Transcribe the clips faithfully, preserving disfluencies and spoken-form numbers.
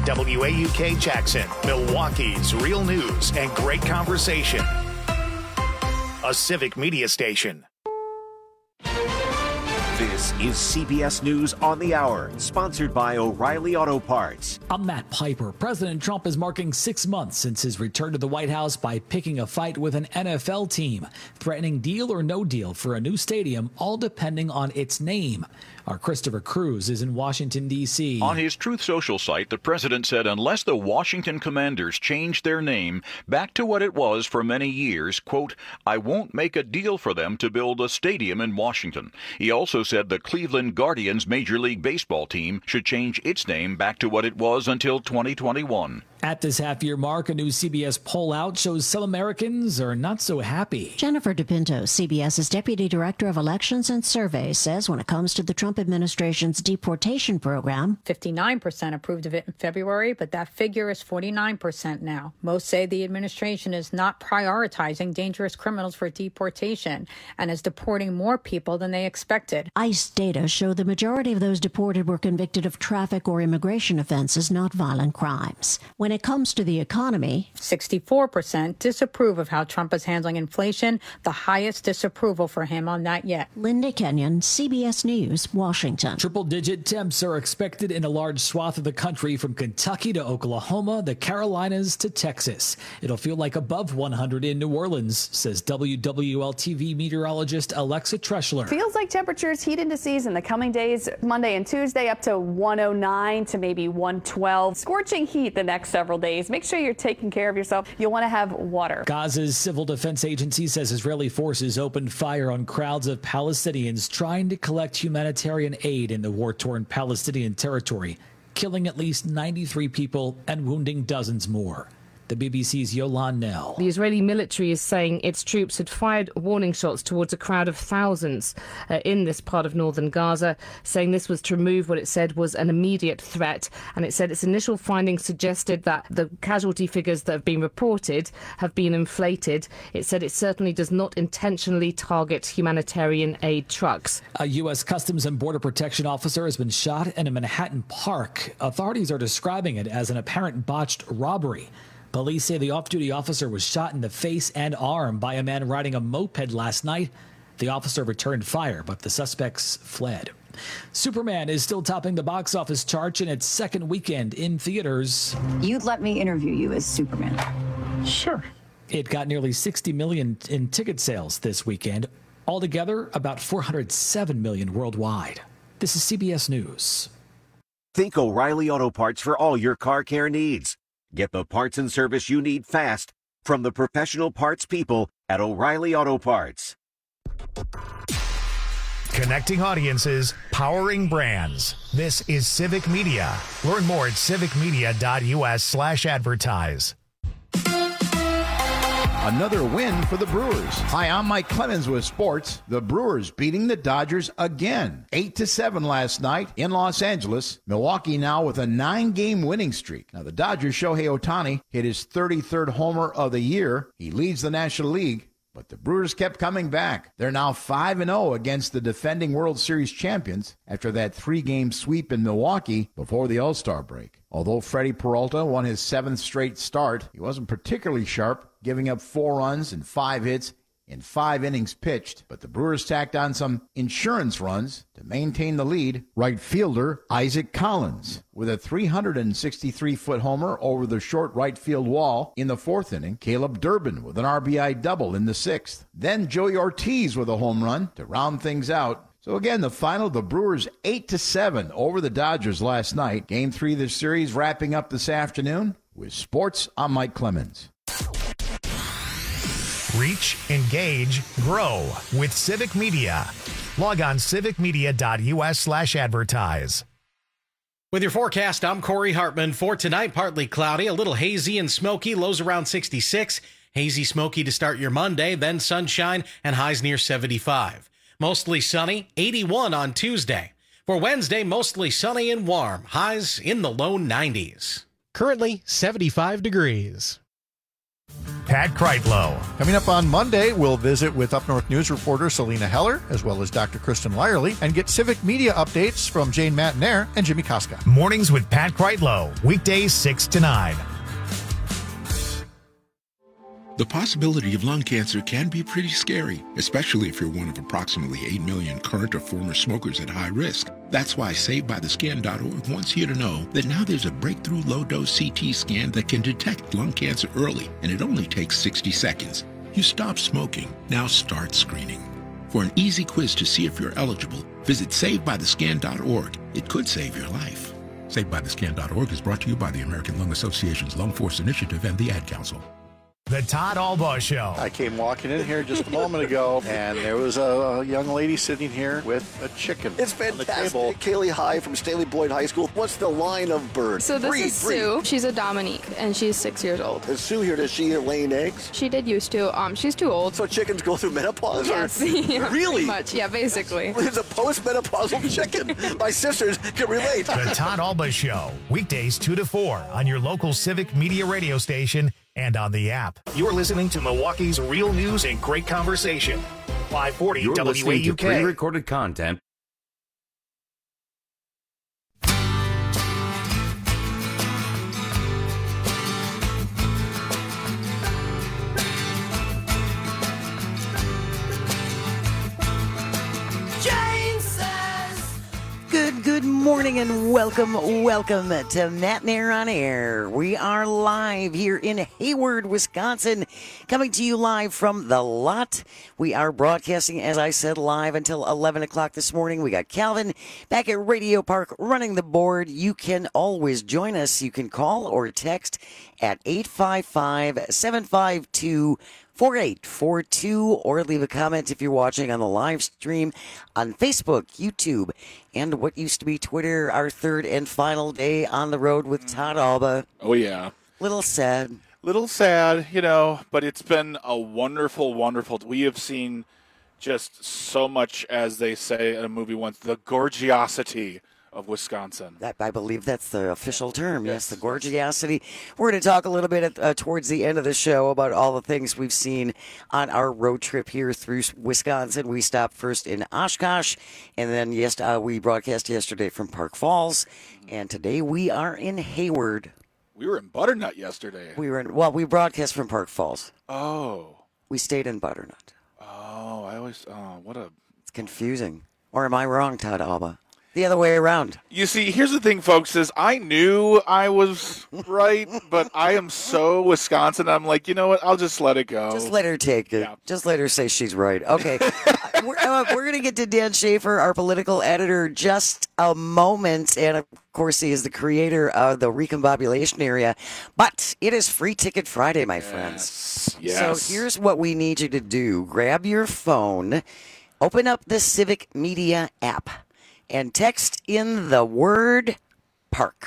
W A U K Jackson, Milwaukee's real news and great conversation. A Civic Media station. This is C B S News on the Hour, sponsored by O'Reilly Auto Parts. I'm Matt Piper. President Trump is marking six months since his return to the White House by picking a fight with an N F L team, threatening deal or no deal for a new stadium, all depending on its name. Our Christopher Cruz is in Washington, D C On his Truth Social site, the president said unless the Washington Commanders change their name back to what it was for many years, quote, I won't make a deal for them to build a stadium in Washington. He also said the Cleveland Guardians Major League Baseball team should change its name back to what it was until twenty twenty-one. At this half-year mark, a new C B S poll out shows some Americans are not so happy. Jennifer DePinto, CBS's Deputy Director of Elections and Surveys, says when it comes to the Trump administration's deportation program, fifty-nine percent approved of it in February, but that figure is forty-nine percent now. Most say the administration is not prioritizing dangerous criminals for deportation and is deporting more people than they expected. ICE data show the majority of those deported were convicted of traffic or immigration offenses, not violent crimes. When it comes to the economy, sixty-four percent disapprove of how Trump is handling inflation, the highest disapproval for him on that yet. Linda Kenyon, C B S News, Washington. Triple-digit temps are expected in a large swath of the country from Kentucky to Oklahoma, the Carolinas to Texas. It'll feel like above one hundred in New Orleans, says W W L T V meteorologist Alexa Treschler. Feels like temperatures heat into season the coming days, Monday and Tuesday, up to one oh nine to maybe one twelve. Scorching heat the next several days. Make sure you're taking care of yourself. You'll want to have water. Gaza's civil defense agency says Israeli forces opened fire on crowds of Palestinians trying to collect humanitarian aid in the war-torn Palestinian territory, killing at least ninety-three people and wounding dozens more. The B B C's Yolande Nell. The Israeli military is saying its troops had fired warning shots towards a crowd of thousands uh, in this part of northern Gaza, saying this was to remove what it said was an immediate threat. And it said its initial findings suggested that the casualty figures that have been reported have been inflated. It said it certainly does not intentionally target humanitarian aid trucks. A U S Customs and Border Protection officer has been shot in a Manhattan park. Authorities are describing it as an apparent botched robbery. Police say the off-duty officer was shot in the face and arm by a man riding a moped last night. The officer returned fire, but the suspects fled. Superman is still topping the box office charts in its second weekend in theaters. You'd let me interview you as Superman? Sure. It got nearly sixty million in ticket sales this weekend. Altogether, about four hundred seven million worldwide. This is C B S News. Think O'Reilly Auto Parts for all your car care needs. Get the parts and service you need fast from the professional parts people at O'Reilly Auto Parts. Connecting audiences, powering brands. This is Civic Media. Learn more at civicmedia.us slash advertise. Another win for the Brewers. Hi, I'm Mike Clemens with sports. The Brewers beating the Dodgers again. eight to seven last night in Los Angeles. Milwaukee now with a nine-game winning streak. Now, the Dodgers' Shohei Ohtani hit his thirty-third homer of the year. He leads the National League. But the Brewers kept coming back. They're now five and oh against the defending World Series champions after that three-game sweep in Milwaukee before the All-Star break. Although Freddie Peralta won his seventh straight start, he wasn't particularly sharp, giving up four runs and five hits in five innings pitched. But the Brewers tacked on some insurance runs to maintain the lead. Right fielder Isaac Collins with a three hundred sixty-three foot homer over the short right field wall in the fourth inning. Caleb Durbin with an R B I double in the sixth. Then Joey Ortiz with a home run to round things out. So again, the final, the Brewers eight to seven over the Dodgers last night. Game three of the series wrapping up this afternoon. With sports, I'm Mike Clemens. Reach, engage, grow with Civic Media. Log on civicmedia.us slash advertise. With your forecast, I'm Corey Hartman. For tonight, partly cloudy, a little hazy and smoky, lows around sixty-six. Hazy, smoky to start your Monday, then sunshine and highs near seventy-five. Mostly sunny, eighty-one on Tuesday. For Wednesday, mostly sunny and warm, highs in the low nineties. Currently seventy-five degrees. Pat Kreitlow. Coming up on Monday, we'll visit with Up North News reporter Selena Heller, as well as Doctor Kristen Lyerly, and get civic media updates from Jane Matinaire and Jimmy Koska. Mornings with Pat Kreitlow, weekdays six to nine. The possibility of lung cancer can be pretty scary, especially if you're one of approximately eight million current or former smokers at high risk. That's why Saved By The Scan dot org wants you to know that now there's a breakthrough low-dose C T scan that can detect lung cancer early, and it only takes sixty seconds. You stop smoking, now start screening. For an easy quiz to see if you're eligible, visit Saved By The Scan dot org. It could save your life. Saved By The Scan dot org is brought to you by the American Lung Association's Lung Force Initiative and the Ad Council. The Todd Albaugh Show. I came walking in here just a moment ago, and there was a, a young lady sitting here with a chicken. It's fantastic. Kaylee High from Staley Boyd High School. What's the line of bird? So this breed, is breed. Sue. She's a Dominique, and she's six years old. Is Sue here? Does she laying eggs? She did used to. Um, she's too old. So chickens go through menopause? Yes. Or? Yeah, really? Pretty much. Yeah, basically. It's a post-menopausal chicken. My sisters can relate. The Todd Albaugh Show, weekdays two to four on your local Civic Media radio station and on the app. You're listening to Milwaukee's real news and great conversation. five forty You're W A listening U to K. pre-recorded content. Good, good morning and welcome, welcome to Matinaire on Air. We are live here in Hayward, Wisconsin, coming to you live from the lot. We are broadcasting, as I said, live until eleven o'clock this morning. We got Calvin back at Radio Park running the board. You can always join us. You can call or text at eight five five, seven five two, four eight four two, or leave a comment if you're watching on the live stream on Facebook, YouTube, and what used to be Twitter. Our third and final day on the road with Todd Albaugh. Oh, yeah. Little sad. Little sad, you know, but it's been a wonderful, wonderful. We have seen just so much, as they say in a movie once, the gorgeosity of Wisconsin. That, I believe that's the official term. Yes, yes, the gorgeosity. We're going to talk a little bit at, uh, towards the end of the show about all the things we've seen on our road trip here through Wisconsin. We stopped first in Oshkosh, and then yes, uh, we broadcast yesterday from Park Falls, and today we are in Hayward. We were in Butternut yesterday. We were in, well, we broadcast from Park Falls. Oh. We stayed in Butternut. Oh, I always, oh, what a... It's confusing. Or am I wrong, Todd Albaugh? The other way around. You see, here's the thing, folks, is I knew I was right, but I am so Wisconsin, I'm like, you know what, I'll just let it go. Just let her take it. Yeah. Just let her say she's right. Okay. we're uh, we're going to get to Dan Schaefer, our political editor, just a moment. And, of course, he is the creator of the Recombobulation Area. But it is Free Ticket Friday, my yes. friends. Yes. So here's what we need you to do. Grab your phone, open up the Civic Media app, and text in the word park.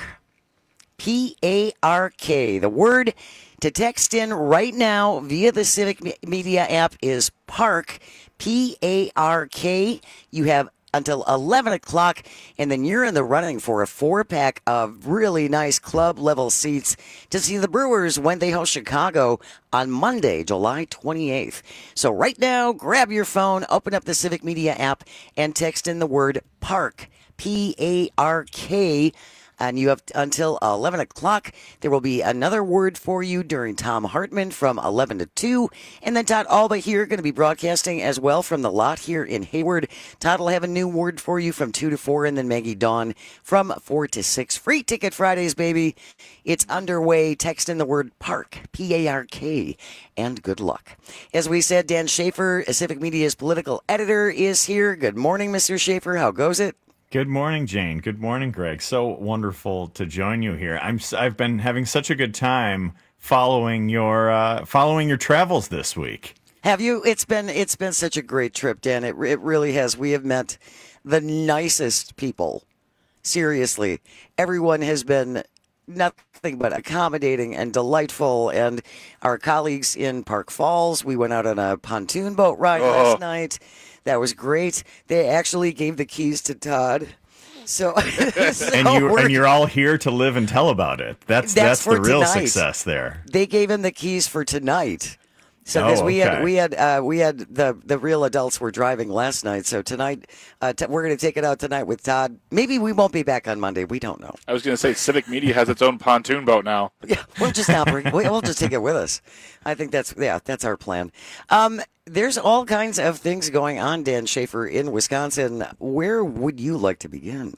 P A R K. The word to text in right now via the Civic Media app is park. P A R K. You have until eleven o'clock, and then you're in the running for a four-pack of really nice club-level seats to see the Brewers when they host Chicago on Monday, July twenty-eighth. So right now, grab your phone, open up the Civic Media app, and text in the word PARK, P A R K, and you have until eleven o'clock. There will be another word for you during Tom Hartman from eleven to two. And then Todd Albaugh here going to be broadcasting as well from the lot here in Hayward. Todd will have a new word for you from two to four, and then Maggie Dawn from four to six. Free Ticket Fridays, baby. It's underway. Text in the word PARK, P A R K, and good luck. As we said, Dan Schaefer, Civic Media's political editor, is here. Good morning, Mister Schaefer. How goes it? Good morning, Jane. Good morning, Greg. So wonderful to join you here. I'm I've been having such a good time following your uh, following your travels this week. Have you? It's been it's been such a great trip, Dan. It it really has. We have met the nicest people. Seriously, everyone has been nothing but accommodating and delightful. And our colleagues in Park Falls, we went out on a pontoon boat ride oh. last night. That was great. They actually gave the keys to Todd. So, so and you and you're all here to live and tell about it. That's that's, that's the real tonight. success there. They gave him the keys for tonight. So because oh, we okay. had we had uh, we had the the real adults were driving last night. So tonight uh, t- we're going to take it out tonight with Todd. Maybe we won't be back on Monday. We don't know. I was going to say Civic Media has its own pontoon boat now. Yeah, we'll just not bring, we'll just take it with us. I think that's yeah, that's our plan. Um, there's all kinds of things going on, Dan Schaefer, in Wisconsin. Where would you like to begin?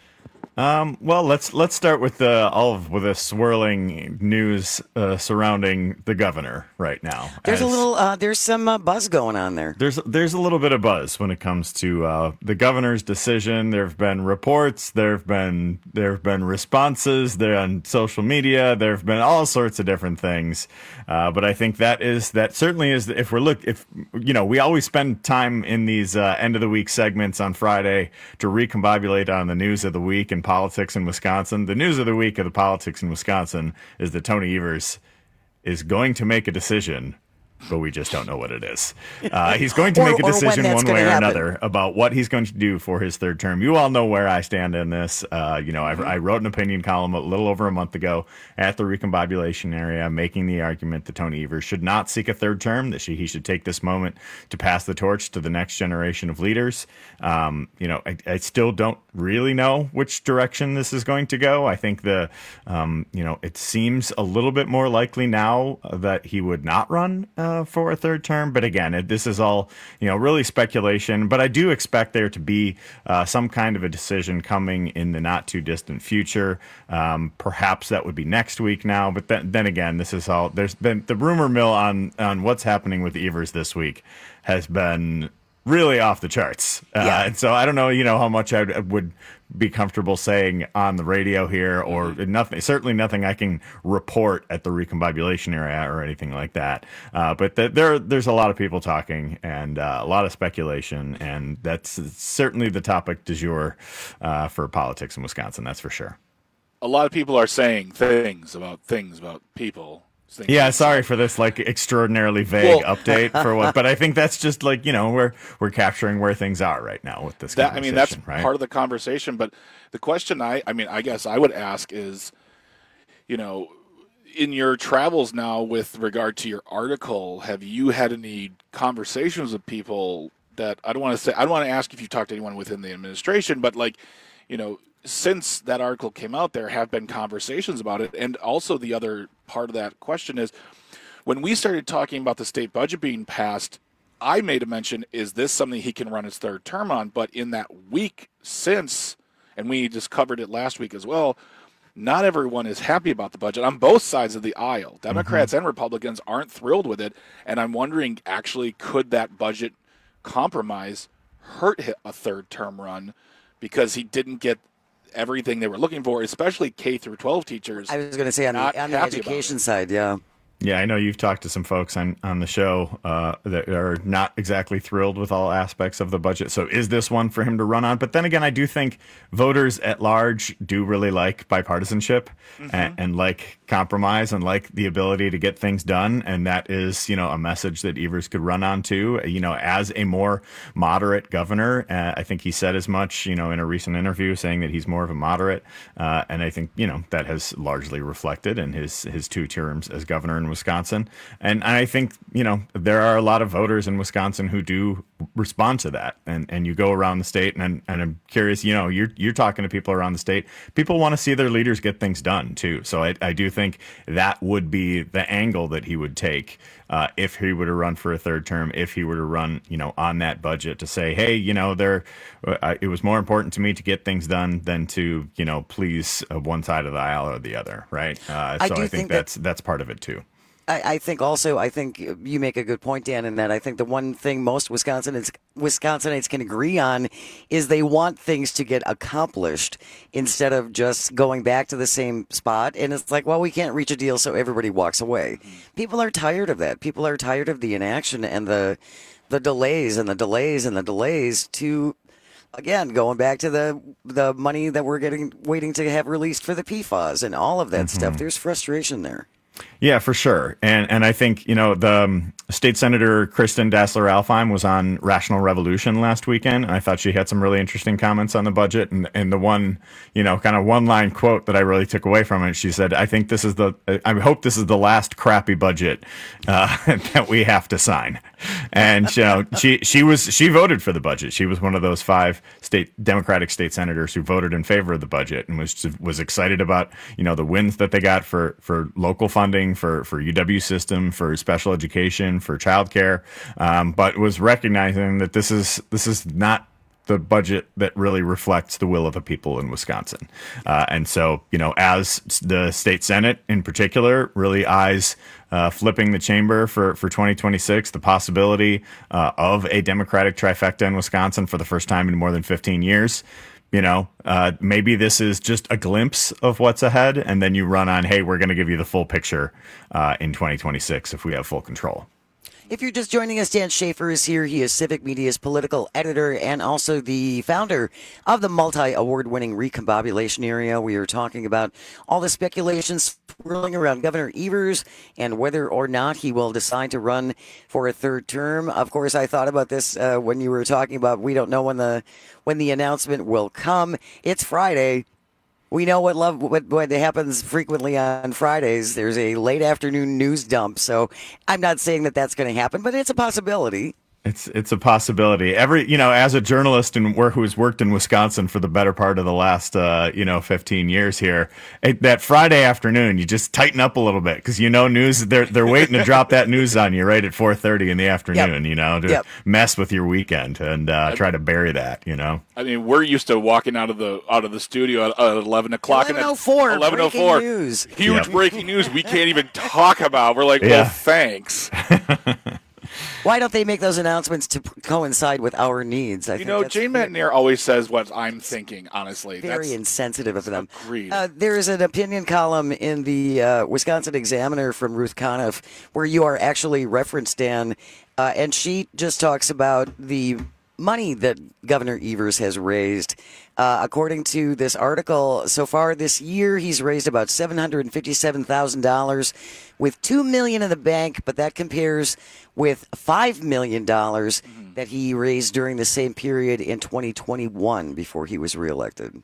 Um, well, let's let's start with the all of with the swirling news uh, surrounding the governor right now. There's As, a little uh, there's some uh, buzz going on there. There's there's a little bit of buzz when it comes to uh, the governor's decision. There have been reports. There have been there have been responses. There on social media. There have been all sorts of different things. Uh, but I think that is that certainly is if we're look if you know we always spend time in these uh, end of the week segments on Friday to recombobulate on the news of the week and politics in Wisconsin. The news of the week of the politics in Wisconsin is that Tony Evers is going to make a decision, but we just don't know what it is. Uh, he's going to or, make a decision one way or happen. another about what he's going to do for his third term. You all know where I stand in this. Uh, you know, I, I wrote an opinion column a little over a month ago at the recombobulation area, making the argument that Tony Evers should not seek a third term, that she, he should take this moment to pass the torch to the next generation of leaders. Um, you know, I, I still don't really know which direction this is going to go. I think the, um, you know, it seems a little bit more likely now that he would not run uh, for a third term. But again, it, this is all, you know, really speculation. But I do expect there to be uh, some kind of a decision coming in the not too distant future. Um, perhaps that would be next week now. But then, then again, this is all, there's been the rumor mill on, on what's happening with Evers this week has been really off the charts. Uh, yeah. And so I don't know, you know, how much I would be comfortable saying on the radio here or mm-hmm. nothing, certainly nothing I can report at the recombobulation area or anything like that. Uh, but th- there, there's a lot of people talking and uh, a lot of speculation, and that's certainly the topic du jour uh, for politics in Wisconsin. That's for sure. A lot of people are saying things about things about people. Yeah, sorry for this like extraordinarily vague well, update for what, but I think that's just like, you know, we're we're capturing where things are right now with this that, I mean, that's right? part of the conversation. But the question I, I mean, I guess I would ask is, you know, in your travels now with regard to your article, have you had any conversations with people that I don't want to say, I don't want to ask if you talked to anyone within the administration, but like, you know, since that article came out, there have been conversations about it. And also the other part of that question is, when we started talking about the state budget being passed, I made a mention, is this something he can run his third term on? But in that week since, and we just covered it last week as well, not everyone is happy about the budget on both sides of the aisle. Democrats mm-hmm. and Republicans aren't thrilled with it. And I'm wondering, actually, could that budget compromise hurt a third term run because he didn't get everything they were looking for, especially K through twelve teachers. I was going to say on the, on the education side, yeah. Yeah, I know you've talked to some folks on, on the show uh, that are not exactly thrilled with all aspects of the budget. So is this one for him to run on? But then again, I do think voters at large do really like bipartisanship mm-hmm. and, and like compromise and like the ability to get things done. And that is, you know, a message that Evers could run on too. You know, as a more moderate governor, uh, I think he said as much, you know, in a recent interview saying that he's more of a moderate. Uh, and I think, you know, that has largely reflected in his, his two terms as governor in Wisconsin. And I think, you know, there are a lot of voters in Wisconsin who do respond to that. And and you go around the state, and, and I'm curious, you know, you're you're talking to people around the state. People want to see their leaders get things done, too. So I, I do think that would be the angle that he would take uh, if he were to run for a third term, if he were to run, you know, on that budget to say, hey, you know, there, uh, it was more important to me to get things done than to, you know, please uh, one side of the aisle or the other. Right. Uh, so I, I think, think that's that, that's part of it, too. I, I think also, I think you make a good point, Dan, in that I think the one thing most Wisconsinites, Wisconsinites can agree on is they want things to get accomplished instead of just going back to the same spot. And it's like, well, we can't reach a deal, so everybody walks away. People are tired of that. People are tired of the inaction and the the delays and the delays and the delays to, again, going back to the the money that we're getting, waiting to have released for the P FAS and all of that mm-hmm. stuff. There's frustration there. Yeah, for sure. And and I think, you know, the um, State Senator Kristen Dassler-Alfheim was on Rational Revolution last weekend. And I thought she had some really interesting comments on the budget. And, and the one, you know, kind of one-line quote that I really took away from it, she said, I think this is the, I hope this is the last crappy budget uh, that we have to sign. And, you know, she, she was, she voted for the budget. She was one of those five state Democratic state senators who voted in favor of the budget and was, was excited about, you know, the wins that they got for, for local funding, for, for U W system, for special education, for childcare, um, but was recognizing that this is this is not the budget that really reflects the will of the people in Wisconsin. Uh, and so, you know, as the state Senate in particular really eyes uh, flipping the chamber for, for twenty twenty-six, the possibility uh, of a Democratic trifecta in Wisconsin for the first time in more than fifteen years, you know, uh, maybe this is just a glimpse of what's ahead, and then you run on, hey, we're going to give you the full picture uh, in twenty twenty-six if we have full control. If you're just joining us, Dan Schaefer is here. He is Civic Media's political editor and also the founder of the multi-award-winning Recombobulation Area. We are talking about all the speculations swirling around Governor Evers and whether or not he will decide to run for a third term. Of course, I thought about this uh, when you were talking about we don't know when the when the announcement will come. It's Friday. We know what love what, what happens frequently on Fridays. There's a late afternoon news dump. So I'm not saying that that's going to happen, but it's a possibility. It's it's a possibility. Every you know, as a journalist and where who's worked in Wisconsin for the better part of the last uh, you know fifteen years here, it, that Friday afternoon you just tighten up a little bit because you know news they're they're waiting to drop that news on you right at four thirty in the afternoon. Yep. You know to yep. mess with your weekend and uh, try to bury that. You know. I mean, we're used to walking out of the out of the studio at, at eleven o'clock. eleven oh four eleven oh four news. Huge yep. breaking news we can't even talk about. We're like, well, yeah. thanks. Why don't they make those announcements to coincide with our needs? I you think know, that's Jane Matenaer always says what I'm thinking, honestly. Very that's, insensitive of them. Agreed. Uh, there is an opinion column in the uh, Wisconsin Examiner from Ruth Conniff where you are actually referenced, Dan, uh, and she just talks about the money that Governor Evers has raised. Uh, according to this article, so far this year, he's raised about seven hundred fifty-seven thousand dollars with two million dollars in the bank, but that compares with five million dollars mm-hmm. that he raised during the same period in twenty twenty-one before he was reelected.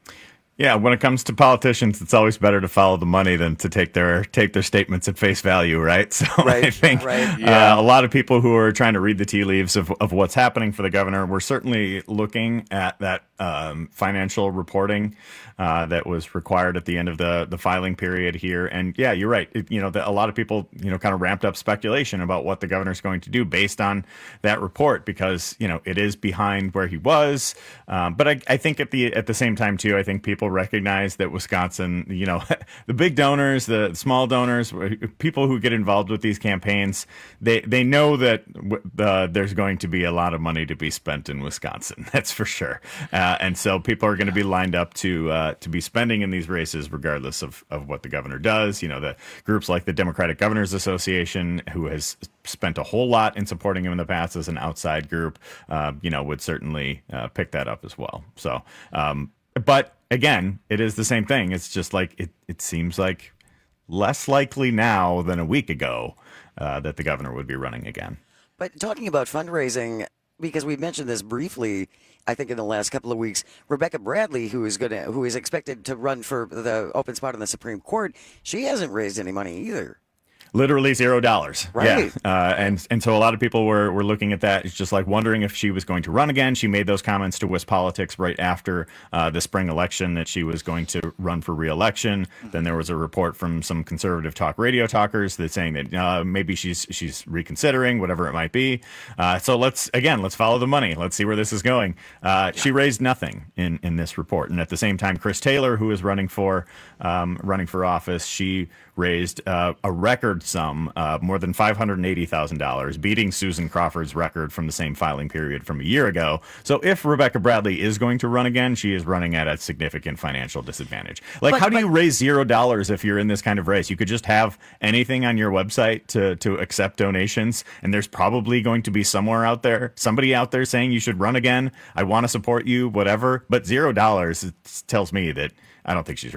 Yeah, when it comes to politicians, it's always better to follow the money than to take their take their statements at face value, right? So right, I think right. yeah. uh, a lot of people who are trying to read the tea leaves of, of what's happening for the governor, we're certainly looking at that um, financial reporting uh, that was required at the end of the, the filing period here. And yeah, you're right. It, you know, the, a lot of people, you know, kind of ramped up speculation about what the governor's going to do based on that report because, you know, it is behind where he was. Um, but I, I think at the at the same time, too, I think people recognize that Wisconsin, you know, the big donors, the small donors, people who get involved with these campaigns, they, they know that uh, there's going to be a lot of money to be spent in Wisconsin. That's for sure. Uh, and so people are going to be lined up to uh, to be spending in these races regardless of, of what the governor does. You know, the groups like the Democratic Governors Association, who has spent a whole lot in supporting him in the past as an outside group, uh, you know, would certainly uh, pick that up as well. So, um, but again, it is the same thing. It's just like it, it seems like less likely now than a week ago uh, that the governor would be running again. But talking about fundraising, because we mentioned this briefly, I think in the last couple of weeks, Rebecca Bradley, who is going to, who is expected to run for the open spot on the Supreme Court, she hasn't raised any money either. Literally zero dollars. Right. Yeah. Uh, and and so a lot of people were, were looking at that. It's just like wondering if she was going to run again. She made those comments to WisPolitics right after uh, the spring election that she was going to run for re-election. Mm-hmm. Then there was a report from some conservative talk radio talkers that saying that uh, maybe she's she's reconsidering, whatever it might be. Uh, so let's, again, let's follow the money. Let's see where this is going. Uh, yeah. She raised nothing in, in this report. And at the same time, Chris Taylor, who is running for um, running for office, she raised uh, a record sum, uh, more than five hundred eighty thousand dollars, beating Susan Crawford's record from the same filing period from a year ago. So if Rebecca Bradley is going to run again, she is running at a significant financial disadvantage. Like, but, how do but, you raise zero dollars if you're in this kind of race? You could just have anything on your website to, to accept donations, and there's probably going to be somewhere out there, somebody out there saying you should run again. I want to support you, whatever. But zero dollars tells me that I don't think she's running.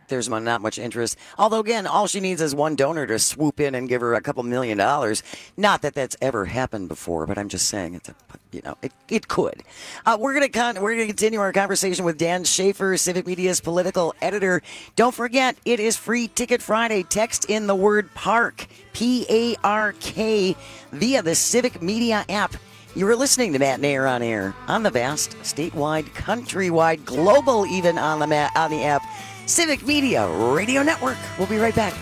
there's not much interest. Although, again, all she needs is one donor to swoop in and give her a couple million dollars. Not that that's ever happened before, but I'm just saying it's a, you know, it, it could. Uh, we're gonna con- we're gonna continue our conversation with Dan Schaefer, Civic Media's political editor. Don't forget, it is Free Ticket Friday. Text in the word PARK, P A R K, via the Civic Media app. You are listening to Matt Nair on air on the vast, statewide, countrywide, global, even on the ma- on the app, Civic Media Radio Network. We'll be right back.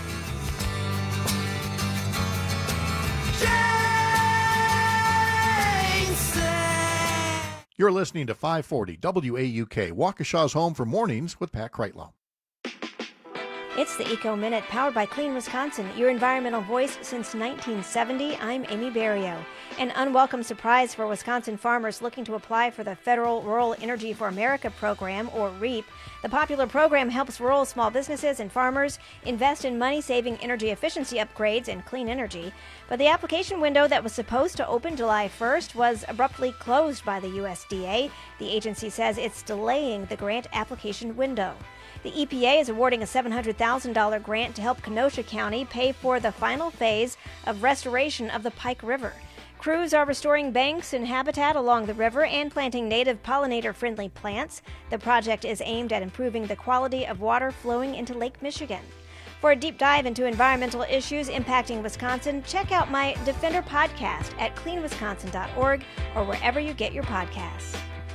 You're listening to five forty W A U K, Waukesha's home for mornings with Pat Kreitlow. It's the Eco Minute, powered by Clean Wisconsin, your environmental voice since nineteen seventy. I'm Amy Barrio. An unwelcome surprise for Wisconsin farmers looking to apply for the Federal Rural Energy for America program, or REAP. The popular program helps rural small businesses and farmers invest in money-saving energy efficiency upgrades and clean energy. But the application window that was supposed to open July first was abruptly closed by the U S D A. The agency says it's delaying the grant application window. The E P A is awarding a seven hundred thousand dollars grant to help Kenosha County pay for the final phase of restoration of the Pike River. Crews are restoring banks and habitat along the river and planting native pollinator-friendly plants. The project is aimed at improving the quality of water flowing into Lake Michigan. For a deep dive into environmental issues impacting Wisconsin, check out my Defender podcast at clean wisconsin dot org or wherever you get your podcasts.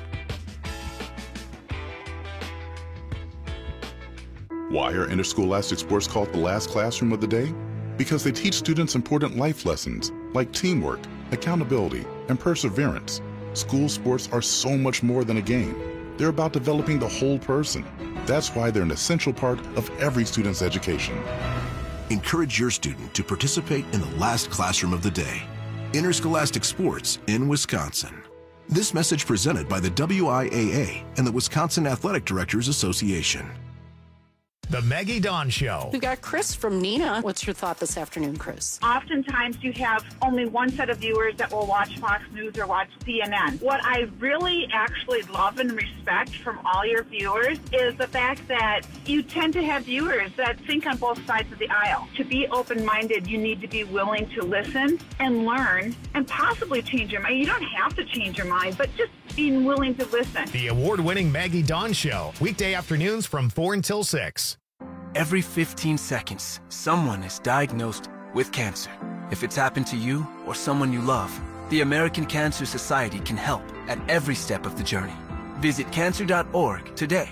Why are interscholastic sports called the last classroom of the day? Because they teach students important life lessons like teamwork, accountability, and perseverance. School sports are so much more than a game. They're about developing the whole person. That's why they're an essential part of every student's education. Encourage your student to participate in the last classroom of the day. Interscholastic sports in Wisconsin. This message presented by the W I A A and the Wisconsin Athletic Directors Association. The Maggie Dawn Show. We've got Chris from Neenah. What's your thought this afternoon, Chris? Oftentimes you have only one set of viewers that will watch Fox News or watch C N N. What I really actually love and respect from all your viewers is the fact that you tend to have viewers that think on both sides of the aisle. To be open-minded, you need to be willing to listen and learn and possibly change your mind. You don't have to change your mind, but just being willing to listen. The award-winning Maggie Dawn Show, weekday afternoons from four until six. Every fifteen seconds, someone is diagnosed with cancer. If it's happened to you or someone you love, the American Cancer Society can help at every step of the journey. Visit cancer dot org today.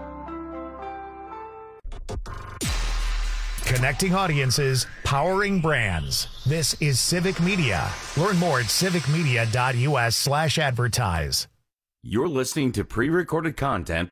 Connecting audiences, powering brands. This is Civic Media. Learn more at civic media dot u s slash advertise. You're listening to pre-recorded content.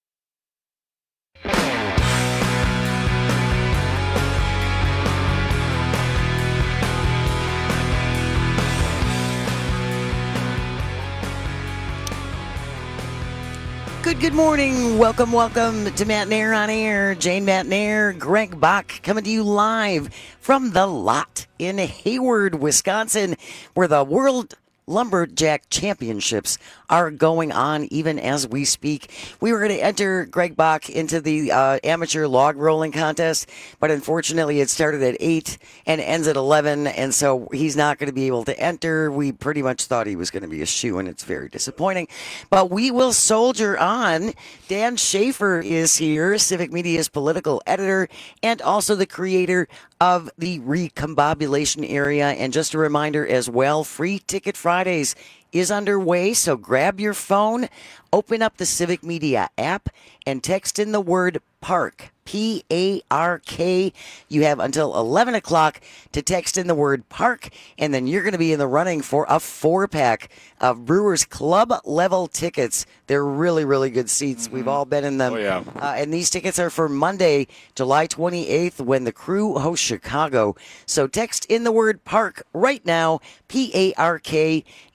Good, good morning. Welcome, welcome to Matt Nair on Air. Jane Matt Nair, Greg Bach coming to you live from the lot in Hayward, Wisconsin, where the World Lumberjack Championships are going on even as we speak. We were going to enter Greg Bach into the uh, amateur log rolling contest, but unfortunately it started at eight and ends at eleven, and so he's not going to be able to enter. We pretty much thought he was going to be a shoo, and it's very disappointing. But we will soldier on. Dan Schaefer is here, Civic Media's political editor, and also the creator of the Recombobulation Area. And just a reminder as well, Free Ticket Fridays is underway, so grab your phone, open up the Civic Media app, and text in the word PARK, P A R K. You have until eleven o'clock to text in the word PARK, and then you're going to be in the running for a four-pack of Brewers Club level tickets. They're really, really good seats. Mm-hmm. We've all been in them. Oh, yeah. Uh, and these tickets are for Monday, July twenty-eighth, when the Crew hosts Chicago. So text in the word PARK right now, P A R K. You have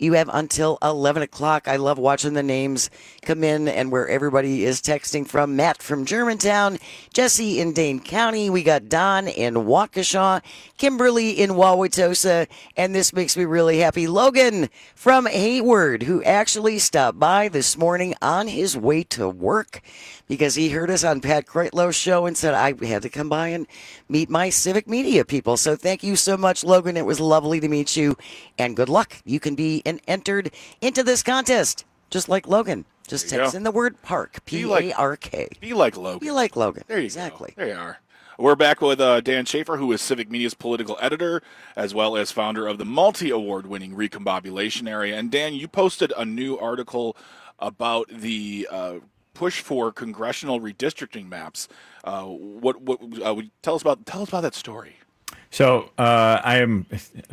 until eleven o'clock. I love watching the names come in and where everybody is texting from. Matt from Germantown, Jesse in Dane County. We got Don in Waukesha, Kimberly in Wauwatosa, and this makes me really happy. Logan from Hayward, who actually stopped by this morning on his way to work because he heard us on Pat Kreitlow's show and said, I had to come by and meet my civic media people. So thank you so much, Logan. It was lovely to meet you, and good luck. You can be an entered into this contest, just like Logan. Just text go. in the word park, P A R K. Be like Logan. Be like Logan. There you exactly. go. There you are. We're back with uh, Dan Schaefer, who is Civic Media's political editor, as well as founder of the multi-award-winning Recombobulation Area. And Dan, you posted a new article about the uh, push for congressional redistricting maps. Uh, what? What? Uh, tell us about. Tell us about that story. So uh, I am.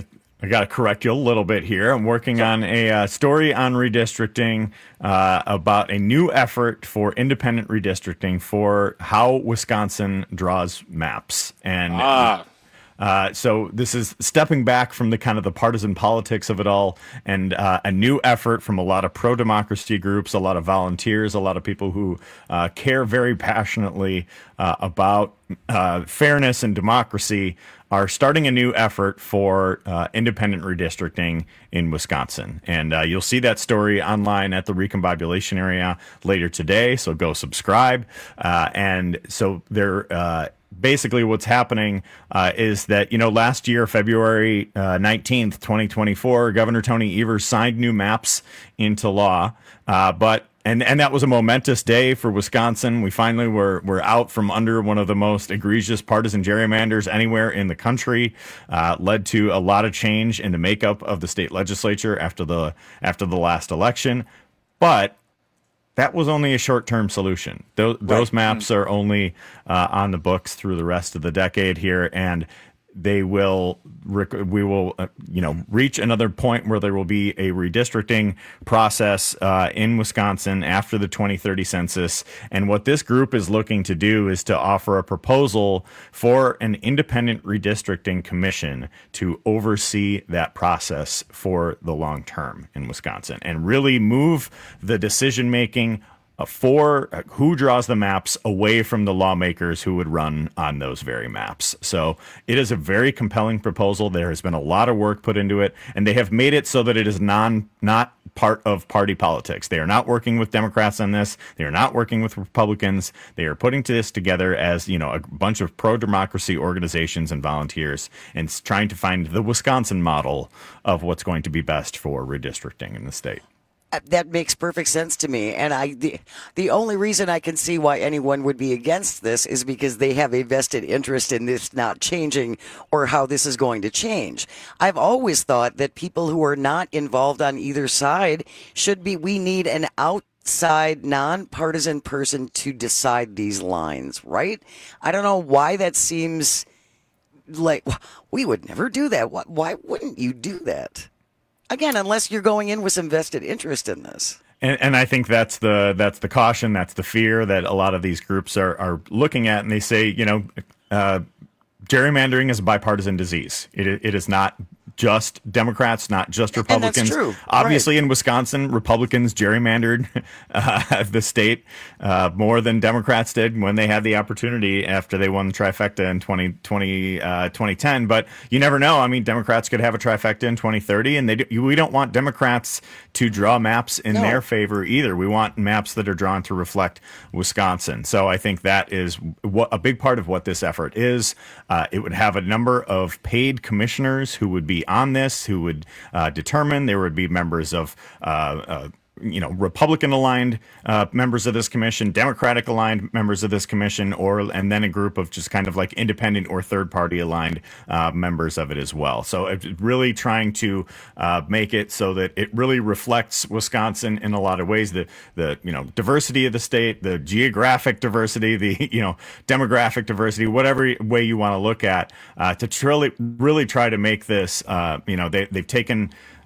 I got to correct you a little bit here. I'm working on a uh, story on redistricting uh, about a new effort for independent redistricting for how Wisconsin draws maps. And ah. uh, so this is stepping back from the kind of the partisan politics of it all, and uh, a new effort from a lot of pro-democracy groups, a lot of volunteers, a lot of people who uh, care very passionately uh, about uh, fairness and democracy, are starting a new effort for uh, independent redistricting in Wisconsin. And uh, you'll see that story online at the Recombobulation Area later today, so go subscribe. Uh, and so they're uh, basically what's happening uh, is that, you know, last year, February uh, nineteenth, twenty twenty-four, Governor Tony Evers signed new maps into law, uh, but And and that was a momentous day for Wisconsin. We finally were were out from under one of the most egregious partisan gerrymanders anywhere in the country. Uh, led to a lot of change in the makeup of the state legislature after the after the last election. But that was only a short-term solution. Those, right. those maps are only uh, on the books through the rest of the decade here, and they will, we will, uh, you know, reach another point where there will be a redistricting process uh, in Wisconsin after the twenty thirty census. And what this group is looking to do is to offer a proposal for an independent redistricting commission to oversee that process for the long term in Wisconsin and really move the decision making for who draws the maps away from the lawmakers who would run on those very maps. So it is a very compelling proposal. There has been a lot of work put into it, and they have made it so that it is non not part of party politics. They are not working with Democrats on this. They are not working with Republicans. They are putting this together as, you know, a bunch of pro-democracy organizations and volunteers and trying to find the Wisconsin model of what's going to be best for redistricting in the state. That makes perfect sense to me. And I, the, the only reason I can see why anyone would be against this is because they have a vested interest in this not changing or how this is going to change. I've always thought that people who are not involved on either side should be, we need an outside, nonpartisan person to decide these lines, right? I don't know why that seems like we would never do that. Why, why wouldn't you do that? Again, unless you're going in with some vested interest in this. And, and I think that's the that's the caution, that's the fear that a lot of these groups are, are looking at. And they say, you know, uh, gerrymandering is a bipartisan disease. It it is not just Democrats, not just Republicans. And that's true. Obviously, right. In Wisconsin, Republicans gerrymandered uh, the state uh, more than Democrats did when they had the opportunity after they won the trifecta in twenty twenty, uh, twenty ten. But you never know. I mean, Democrats could have a trifecta in twenty thirty, and they do, we don't want Democrats to draw maps in no. their favor either. We want maps that are drawn to reflect Wisconsin. So I think that is what, a big part of what this effort is. Uh, it would have a number of paid commissioners who would be on this, who would uh, determine. There would be members of uh, uh, you know, Republican-aligned uh, members of this commission, Democratic-aligned members of this commission, or and then a group of just kind of like independent or third-party-aligned uh, members of it as well. So it's really trying to uh, make it so that it really reflects Wisconsin in a lot of ways. The the you know diversity of the state, the geographic diversity, the you know demographic diversity, whatever way you want to look at, uh, to truly really try to make this. Uh, you know they they've taken.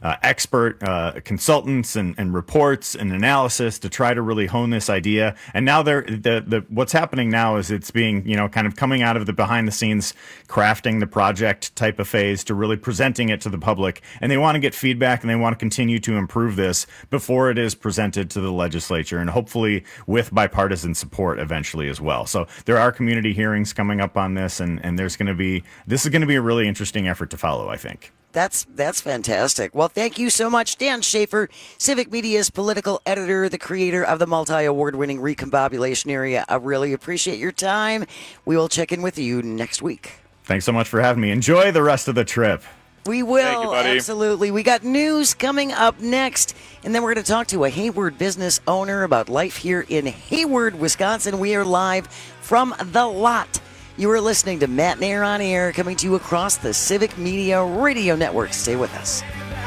uh, expert uh, consultants and, and reports and analysis to try to really hone this idea. And now they're the the what's happening now is it's being, you know, kind of coming out of the behind the scenes crafting the project type of phase to really presenting it to the public. And they want to get feedback and they want to continue to improve this before it is presented to the legislature, and hopefully with bipartisan support eventually as well. So there are community hearings coming up on this, and, and there's going to be this is going to be a really interesting effort to follow, I think. That's that's fantastic. Well, thank you so much, Dan Schaefer, Civic Media's political editor, the creator of the multi-award-winning Recombobulation Area. I really appreciate your time. We will check in with you next week. Thanks so much for having me. Enjoy the rest of the trip. We will, Thank you, buddy. Absolutely. We got news coming up next, and then we're going to talk to a Hayward business owner about life here in Hayward, Wisconsin. We are live from the lot. You are listening to Matt Nair on Air, coming to you across the Civic Media Radio Network. Stay with us.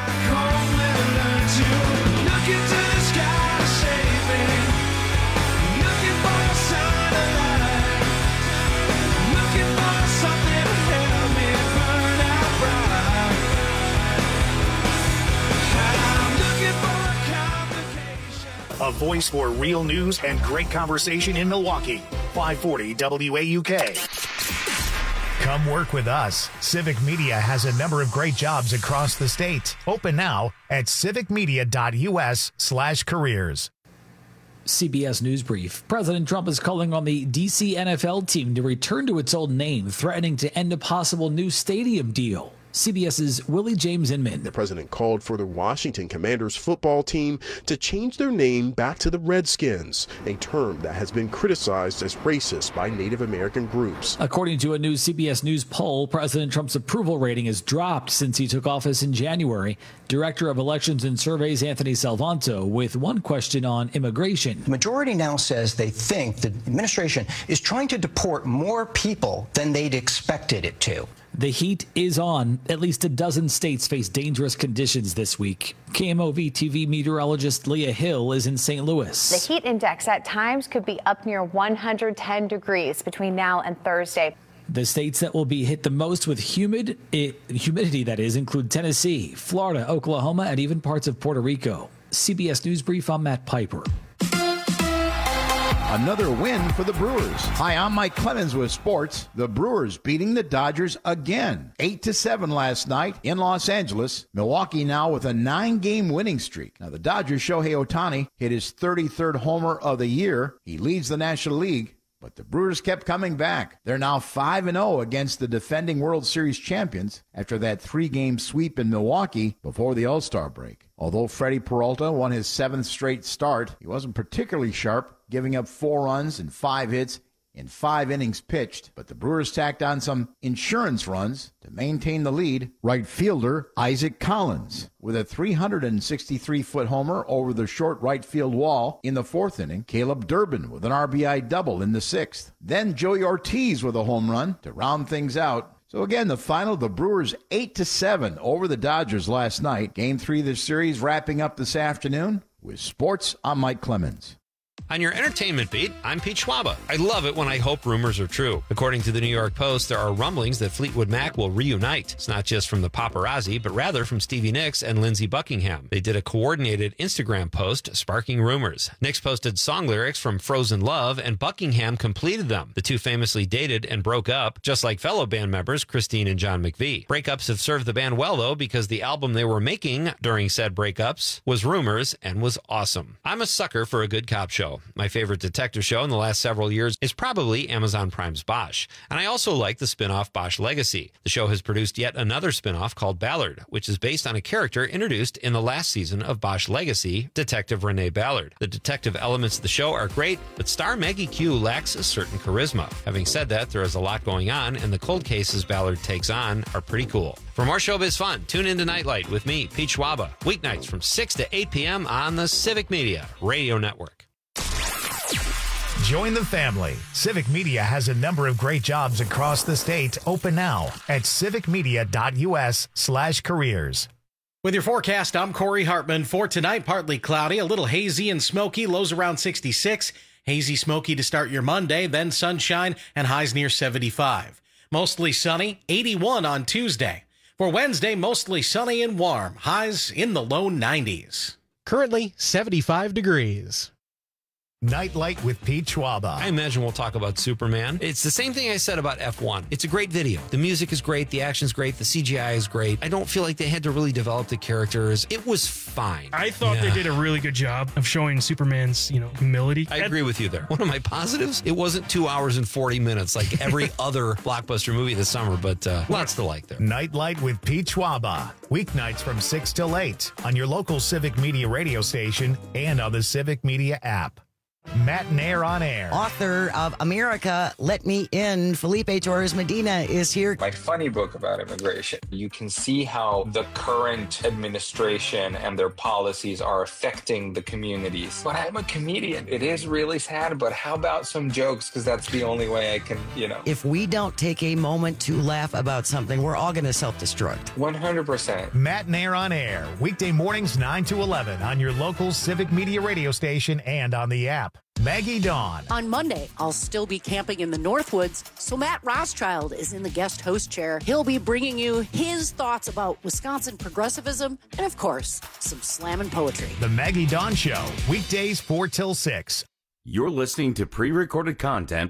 A voice for real news and great conversation in Milwaukee. five forty W A U K. Come work with us. Civic Media has a number of great jobs across the state. Open now at civicmedia.us slash careers. C B S News Brief. President Trump is calling on the D C N F L team to return to its old name, threatening to end a possible new stadium deal. CBS's Willie James Inman. The president called for the Washington Commanders football team to change their name back to the Redskins, a term that has been criticized as racist by Native American groups. According to a new C B S News poll, President Trump's approval rating has dropped since he took office in January. Director of Elections and Surveys Anthony Salvanto with one question on immigration. The majority now says they think the administration is trying to deport more people than they'd expected it to. The heat is on. At least a dozen states face dangerous conditions this week. K M O V T V meteorologist Leah Hill is in Saint Louis. The heat index at times could be up near one hundred ten degrees between now and Thursday. The states that will be hit the most with humid it, humidity, that is, include Tennessee, Florida, Oklahoma, and even parts of Puerto Rico. C B S News Brief, I'm Matt Piper. Another win for the Brewers. Hi, I'm Mike Clemens with sports. The Brewers beating the Dodgers again. eight to seven last night in Los Angeles. Milwaukee now with a nine-game winning streak. Now, the Dodgers' Shohei Ohtani hit his thirty-third homer of the year. He leads the National League. But the Brewers kept coming back. They're now five and oh against the defending World Series champions after that three-game sweep in Milwaukee before the All-Star break. Although Freddie Peralta won his seventh straight start, he wasn't particularly sharp, giving up four runs and five hits in five innings pitched. But the Brewers tacked on some insurance runs to maintain the lead. Right fielder Isaac Collins with a three hundred sixty-three foot homer over the short right field wall in the fourth inning. Caleb Durbin with an R B I double in the sixth. Then Joey Ortiz with a home run to round things out. So again, the final, the Brewers eight to seven over the Dodgers last night. Game three of the series wrapping up this afternoon. With sports, I'm Mike Clemens. On your entertainment beat, I'm Pete Schwaba. I love it when I hope rumors are true. According to the New York Post, there are rumblings that Fleetwood Mac will reunite. It's not just from the paparazzi, but rather from Stevie Nicks and Lindsey Buckingham. They did a coordinated Instagram post sparking rumors. Nicks posted song lyrics from Frozen Love, and Buckingham completed them. The two famously dated and broke up, just like fellow band members Christine and John McVie. Breakups have served the band well, though, because the album they were making during said breakups was Rumors and was awesome. I'm a sucker for a good cop show. My favorite detective show in the last several years is probably Amazon Prime's Bosch. And I also like the spin-off Bosch Legacy. The show has produced yet another spin-off called Ballard, which is based on a character introduced in the last season of Bosch Legacy, Detective Renee Ballard. The detective elements of the show are great, but star Maggie Q lacks a certain charisma. Having said that, there is a lot going on, and the cold cases Ballard takes on are pretty cool. For more showbiz fun, tune in to Nightlight with me, Pete Schwaba, weeknights from six to eight p.m. on the Civic Media Radio Network. Join the family. Civic Media has a number of great jobs across the state. Open now at civicmedia.us slash careers. With your forecast, I'm Corey Hartman. For tonight, partly cloudy, a little hazy and smoky, lows around sixty-six. Hazy, smoky to start your Monday, then sunshine and highs near seventy-five. Mostly sunny, eighty-one on Tuesday. For Wednesday, mostly sunny and warm. Highs in the low nineties. Currently seventy-five degrees. Nightlight with Pete Schwaba. I imagine we'll talk about Superman. It's the same thing I said about F one. It's a great video. The music is great. The action's great. The C G I is great. I don't feel like they had to really develop the characters. It was fine. I thought Yeah. they did a really good job of showing Superman's, you know, humility. I agree with you there. One of my positives, it wasn't two hours and forty minutes like every other blockbuster movie this summer, but uh, lots to like there. Nightlight with Pete Schwaba. Weeknights from six till eight on your local Civic Media radio station and on the Civic Media app. Matt Nair on air. Author of America, Let Me In, Felipe Torres Medina is here. My funny book about immigration. You can see how the current administration and their policies are affecting the communities. But I'm a comedian. It is really sad, but how about some jokes? Because that's the only way I can, you know. If we don't take a moment to laugh about something, we're all going to self-destruct. one hundred percent. Matt Nair on air. Weekday mornings nine to eleven on your local Civic Media radio station and on the app. Maggie Dawn. On Monday, I'll still be camping in the Northwoods, so Matt Rothschild is in the guest host chair. He'll be bringing you his thoughts about Wisconsin progressivism and, of course, some slammin' poetry. The Maggie Dawn Show, weekdays four till six. You're listening to pre-recorded content.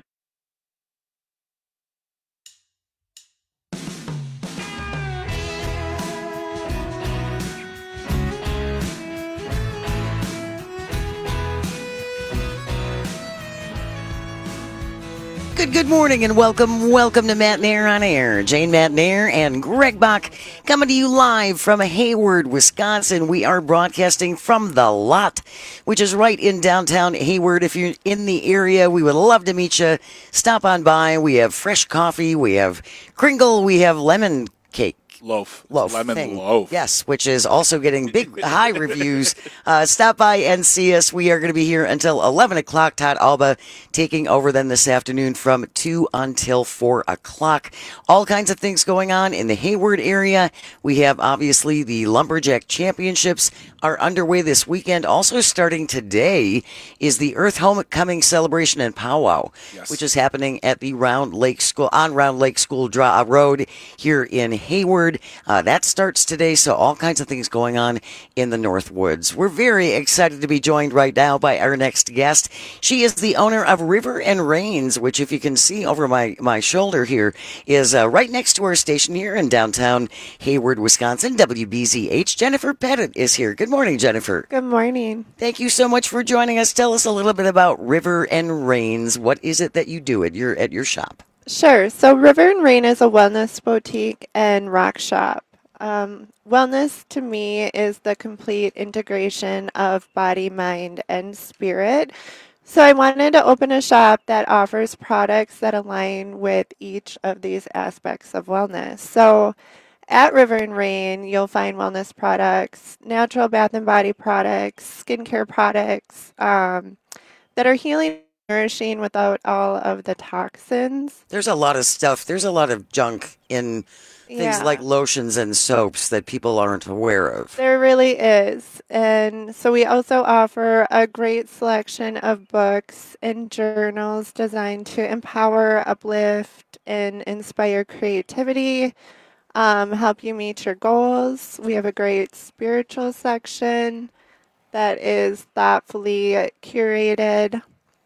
Good, good morning and welcome, welcome to Matt Nair on Air. Jane Matt Nair and Greg Bach coming to you live from Hayward, Wisconsin. We are broadcasting from The Lot, which is right in downtown Hayward. If you're in the area, we would love to meet you. Stop on by. We have fresh coffee. We have Kringle. We have lemon cake. Loaf. Loaf. Lemon thing. loaf. Yes, which is also getting big, high reviews. Uh, stop by and see us. We are going to be here until eleven o'clock. Todd Alba taking over then this afternoon from two until four o'clock. All kinds of things going on in the Hayward area. We have obviously the Lumberjack Championships are underway this weekend. Also starting today is the Earth Homecoming Celebration and Powwow, Yes. which is happening at the Round Lake School on Round Lake School Dra- Road here in Hayward. Uh, that starts today, so all kinds of things going on in the Northwoods. We're very excited to be joined right now by our next guest. She is the owner of River and Rains, which, if you can see over my, my shoulder here, is uh, right next to our station here in downtown Hayward, Wisconsin. W B Z H. Jennifer Pettit is here. Good morning, Jennifer. Good morning. Thank you so much for joining us. Tell us a little bit about River and Rains. What is it that you do at your at your shop? Sure. So River and Rain is a wellness boutique and rock shop. Um, wellness to me is the complete integration of body, mind, and spirit. So I wanted to open a shop that offers products that align with each of these aspects of wellness. So at River and Rain, you'll find wellness products, natural bath and body products, skincare products um, that are healing, nourishing without all of the toxins. There's a lot of stuff. There's a lot of junk in things Yeah. like lotions and soaps that people aren't aware of. There really is. And so we also offer a great selection of books and journals designed to empower, uplift, and inspire creativity, um, help you meet your goals. We have a great spiritual section that is thoughtfully curated.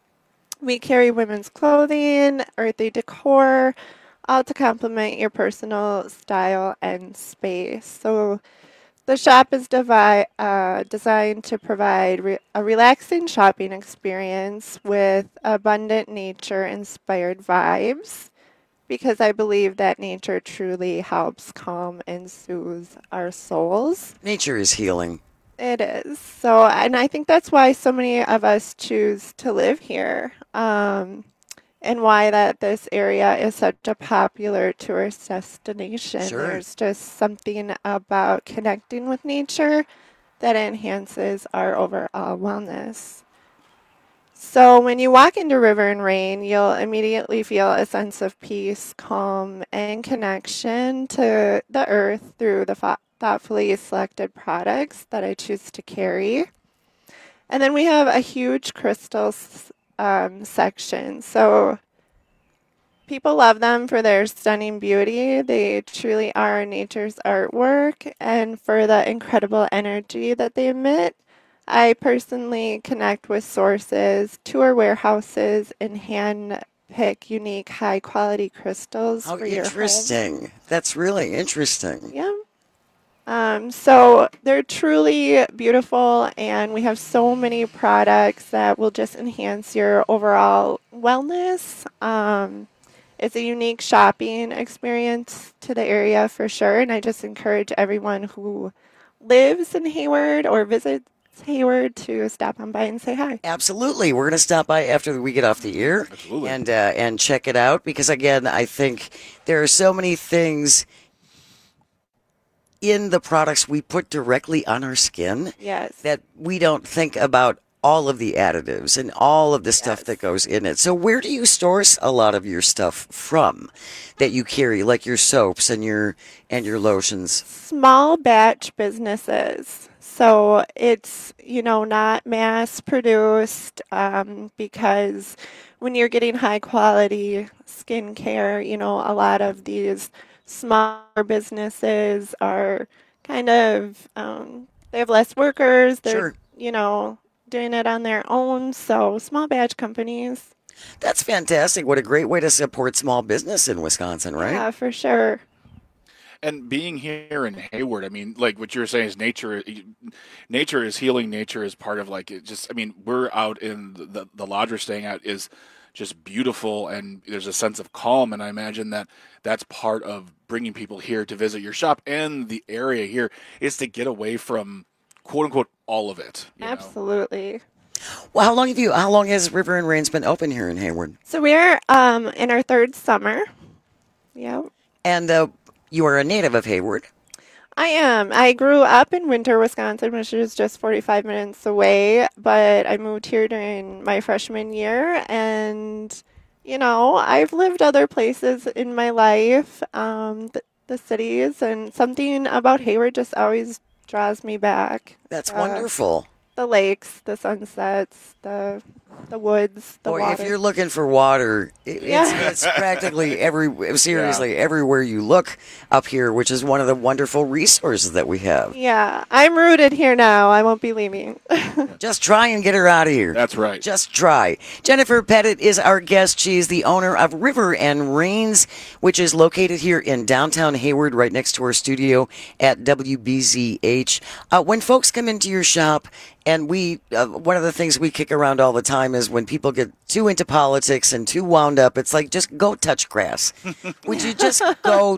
We carry women's clothing, earthy decor, all to complement your personal style and space. So the shop is devi- uh, designed to provide re- a relaxing shopping experience with abundant nature-inspired vibes, because I believe that nature truly helps calm and soothe our souls. Nature is healing. It is. So, and I think that's why so many of us choose to live here, um, and why that this area is such a popular tourist destination. Sure. There's just something about connecting with nature that enhances our overall wellness. So when you walk into River and Rain, you'll immediately feel a sense of peace, calm, and connection to the earth through the fo- thoughtfully selected products that I choose to carry. And then we have a huge crystals um, section. So people love them for their stunning beauty. They truly are nature's artwork, and for the incredible energy that they emit. I personally connect with sources, tour warehouses, and hand pick unique high-quality crystals How for your home. interesting. That's really interesting. Yeah. Um, so they're truly beautiful, and we have so many products that will just enhance your overall wellness. Um, it's a unique shopping experience to the area for sure, and I just encourage everyone who lives in Hayward or visits Hayward to stop on by and say hi. Absolutely. We're going to stop by after we get off the air Absolutely. and uh, and check it out because, again, I think there are so many things in the products we put directly on our skin Yes. that we don't think about all of the additives and all of the stuff Yes. that goes in it. So where do you source a lot of your stuff from that you carry, like your soaps and your and your lotions? Small batch businesses. So it's, you know, not mass produced um, because when you're getting high quality skincare, you know, a lot of these smaller businesses are kind of, um, they have less workers. They're, Sure. you know, doing it on their own. So small batch companies. That's fantastic. What a great way to support small business in Wisconsin, right? Yeah, for sure. And being here in Hayward, I mean, like what you're saying is nature. Nature is healing. Nature is part of like it. Just, I mean, we're out in the the, the lodge we're staying at is just beautiful, and there's a sense of calm. And I imagine that that's part of bringing people here to visit your shop and the area here is to get away from quote unquote all of it. you know? Absolutely. Well, how long have you? How long has River and Rains been open here in Hayward? So we're um, in our third summer. Yeah. And uh, you are a native of Hayward. I am. I grew up in Winter, Wisconsin, which is just forty-five minutes away, but I moved here during my freshman year, and, you know, I've lived other places in my life, um, the, the cities, and something about Hayward just always draws me back. That's Uh, wonderful. The lakes, the sunsets, the the woods, the Boy, water. if you're looking for water, it, Yeah. it's, it's practically every seriously everywhere you look up here, which is one of the wonderful resources that we have. Yeah, I'm rooted here now. I won't be leaving. Just try and get her out of here. That's right. Just try. Jennifer Pettit is our guest. She is the owner of River and Rains, which is located here in downtown Hayward, right next to our studio at W B Z H. Uh, when folks come into your shop, and we, uh, one of the things we kick around all the time is when people get too into politics and too wound up, it's like, just go touch grass. Would you just go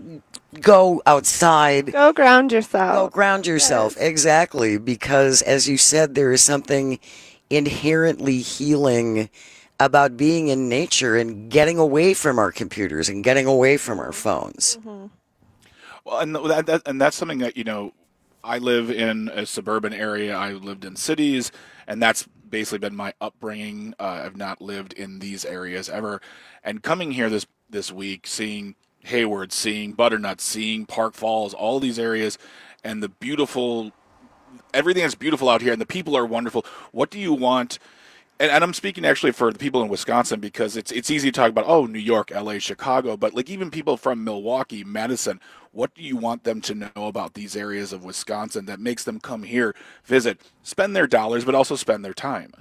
go outside? Go ground yourself. Go ground yourself. Yes. Exactly. Because as you said, there is something inherently healing about being in nature and getting away from our computers and getting away from our phones. Mm-hmm. Well, and that, that and that's something that, you know, I live in a suburban area. I lived in cities, and that's basically been my upbringing. Uh, I've not lived in these areas ever. And coming here this this week, seeing Hayward, seeing Butternut, seeing Park Falls, all these areas, and the beautiful, everything that's beautiful out here, and the people are wonderful. What do you want? And, and I'm speaking actually for the people in Wisconsin, because it's it's easy to talk about, oh, New York, L A, Chicago, but like even people from Milwaukee, Madison, what do you want them to know about these areas of Wisconsin that makes them come here, visit, spend their dollars, but also spend their time?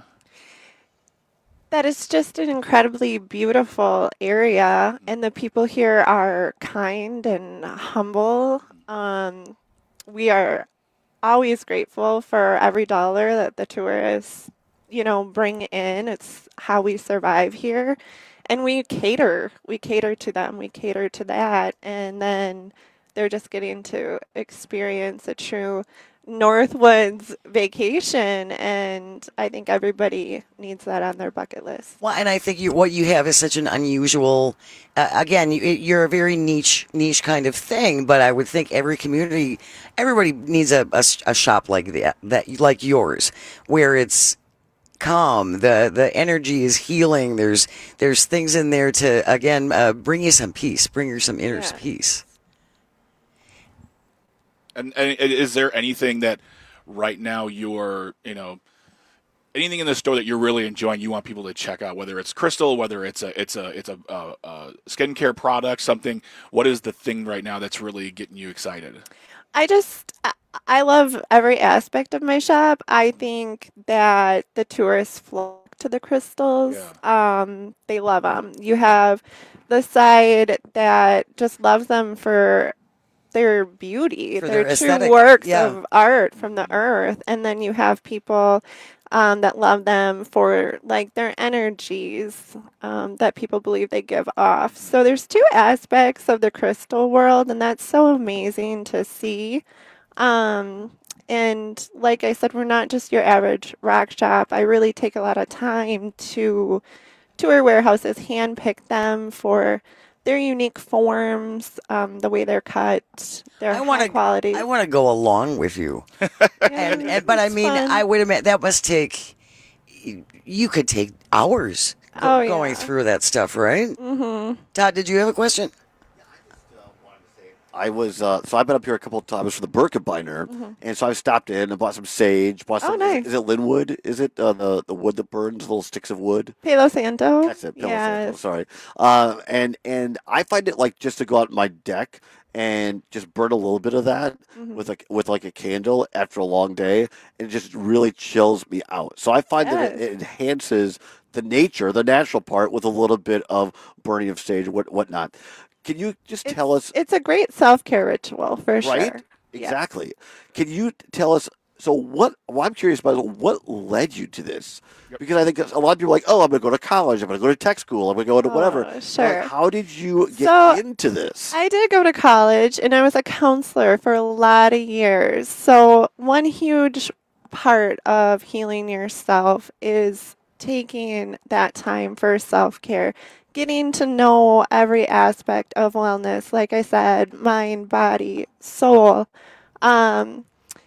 That is just an incredibly beautiful area, and the people here are kind and humble. Um, we are always grateful for every dollar that the tourists, you know, bring in. It's how we survive here, and we cater. We cater to them. We cater to that, and then they're just getting to experience a true Northwoods vacation, and I think everybody needs that on their bucket list. Well, and I think you, what you have is such an unusual, uh, again, you, you're a very niche, niche kind of thing, but I would think every community, everybody needs a, a, a shop like that, that, like yours, where it's calm, the the energy is healing, there's there's things in there to, again, uh, bring you some peace, bring you some inner Yeah. peace. And, and is there anything that right now you're, you know, anything in the store that you're really enjoying, you want people to check out, whether it's crystal, whether it's a it's a it's a, a, a skincare product, something. What is the thing right now that's really getting you excited? I just, I love every aspect of my shop. I think that the tourists flock to the crystals. Yeah. Um, they love them. You have the side that just loves them for their beauty, For their, their true aesthetic, works yeah. of art from the earth. And then you have people um, that love them for like their energies um, that people believe they give off. So there's two aspects of the crystal world, and that's so amazing to see. Um, and like I said, we're not just your average rock shop. I really take a lot of time to tour warehouses, handpick them for their unique forms, um, the way they're cut, their I wanna, high quality. I want to go along with you. and, and But I mean, fun. I would admit that must take, you could take hours go- Oh, going yeah. through that stuff, right? Mm-hmm. Todd, did you have a question? I was uh, so I've been up here a couple of times for the Birkebeiner, Mhm. and so I stopped in and bought some sage. Bought Oh, some. nice. Is it linwood? Is it uh, the the wood that burns, little sticks of wood? Palo Santo. That's it. Palo Yes. Santo, sorry. Uh, and and I find it like just to go out on my deck and just burn a little bit of that Mhm. with like with like a candle after a long day, it just really chills me out. So I find that it, Yes. it enhances the nature, the natural part, with a little bit of burning of sage and what whatnot. Can you just tell us? It's a great self-care ritual for Right? sure. Exactly. Can you tell us? So what? Well, I'm curious about what led you to this, because I think a lot of people are like, oh, I'm going to go to college, I'm going to go to tech school, I'm going to go to whatever. Oh, sure. Like, how did you get So, into this? I did go to college and I was a counselor for a lot of years. So, one huge part of healing yourself is taking that time for self care, getting to know every aspect of wellness, like I said, mind, body, soul. Um,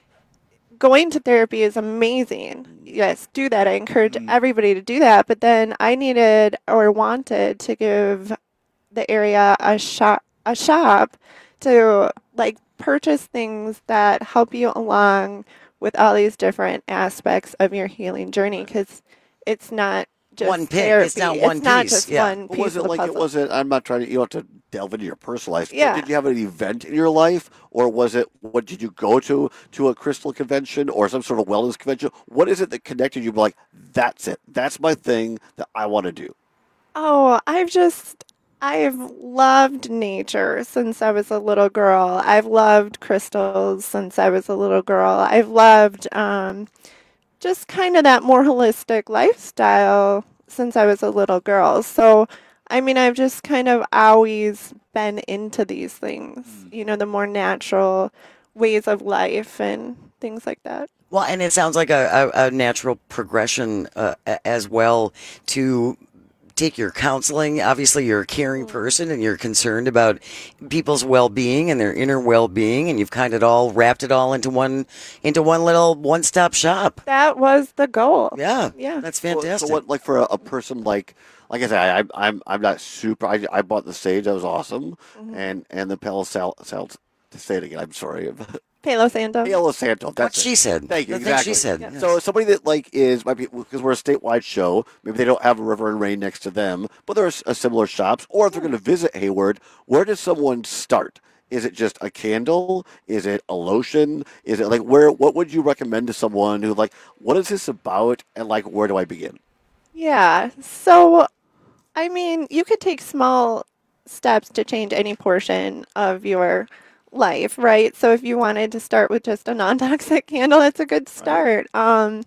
going to therapy is amazing. Yes, do that. I encourage everybody to do that. But then I needed or wanted to give the area a shop, a shop to like purchase things that help you along with all these different aspects of your healing journey, because it's not just One pick. therapy. It's not one not piece, just yeah. one But piece was it of the like it puzzle. wasn't? I'm not trying to. You don't have to delve into your personal life. but Yeah. Did you have an event in your life, or was it? What did you go to to a crystal convention or some sort of wellness convention? What is it that connected you? Like, that's it. That's my thing that I want to do. Oh, I've just, I've loved nature since I was a little girl. I've loved crystals since I was a little girl. I've loved um, just kind of that more holistic lifestyle since I was a little girl. So, I mean, I've just kind of always been into these things, you know, the more natural ways of life and things like that. Well, and it sounds like a, a, a natural progression uh, a- as well to take your counseling. Obviously, you're a caring person and you're concerned about people's well-being and their inner well-being, and you've kind of all wrapped it all into one into one little one-stop shop. That was the goal. Yeah, yeah, that's Well, fantastic. So what, like for a, a person like, like I said, I, I'm I'm not super. I, I bought the sage, that was awesome, Mhm. and and the Palo Sal, Sal to say it again. I'm sorry. Palo Santo. Palo Santo. That's What she it. said. Thank you. The thing Exactly. she said, yes. So somebody that like is might be because we're a statewide show. Maybe they don't have a River and Rain next to them, but there are s- uh, similar shops. Or if they're going to visit Hayward, where does someone start? Is it just a candle? Is it a lotion? Is it like where? What would you recommend to someone who like, what is this about, and like, where do I begin? Yeah. So, I mean, you could take small steps to change any portion of your life, right? So if you wanted to start with just a non-toxic candle, that's a good start. Um,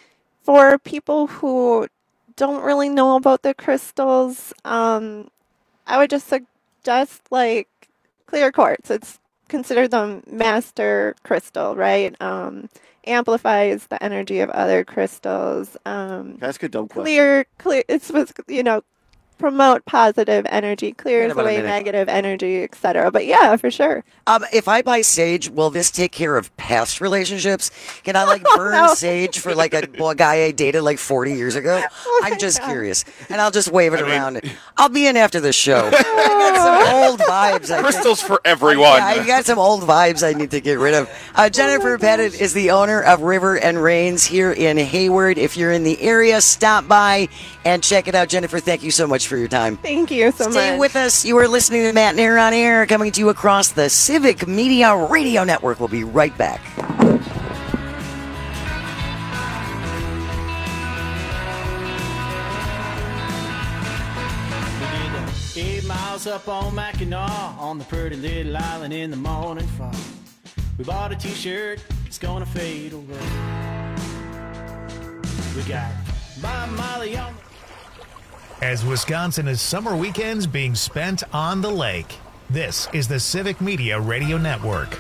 for people who don't really know about the crystals, um, I would just suggest like clear quartz. It's considered the master crystal, right? Um, amplifies the energy of other crystals. Um, Can I ask a dumb question? clear, clear. It's was you know, promote positive energy, clears about a away minute. negative energy, et cetera. But yeah, for sure. Um, if I buy sage, will this take care of past relationships? Can I like burn no. sage for like a, well, a guy I dated like forty years ago? Oh I'm just curious, and I'll just wave it I mean- around. I'll be in after the show. I got some old vibes. I Crystals think. for everyone. Yeah, I got some old vibes I need to get rid of. Uh, Jennifer Pettit is the owner of River and Rains here in Hayward. If you're in the area, stop by and check it out. Jennifer, thank you so much for your time. Thank you so Stay much. with us. You are listening to Matt and Aaron on Air, coming to you across the Civic Media Radio Network. We'll be right back. Eight miles up on Mackinac, on the pretty little island in the morning fog. We bought a t-shirt, it's gonna fade away. We got Bob Marley on the... As Wisconsin is summer weekends being spent on the lake, this is the Civic Media Radio Network.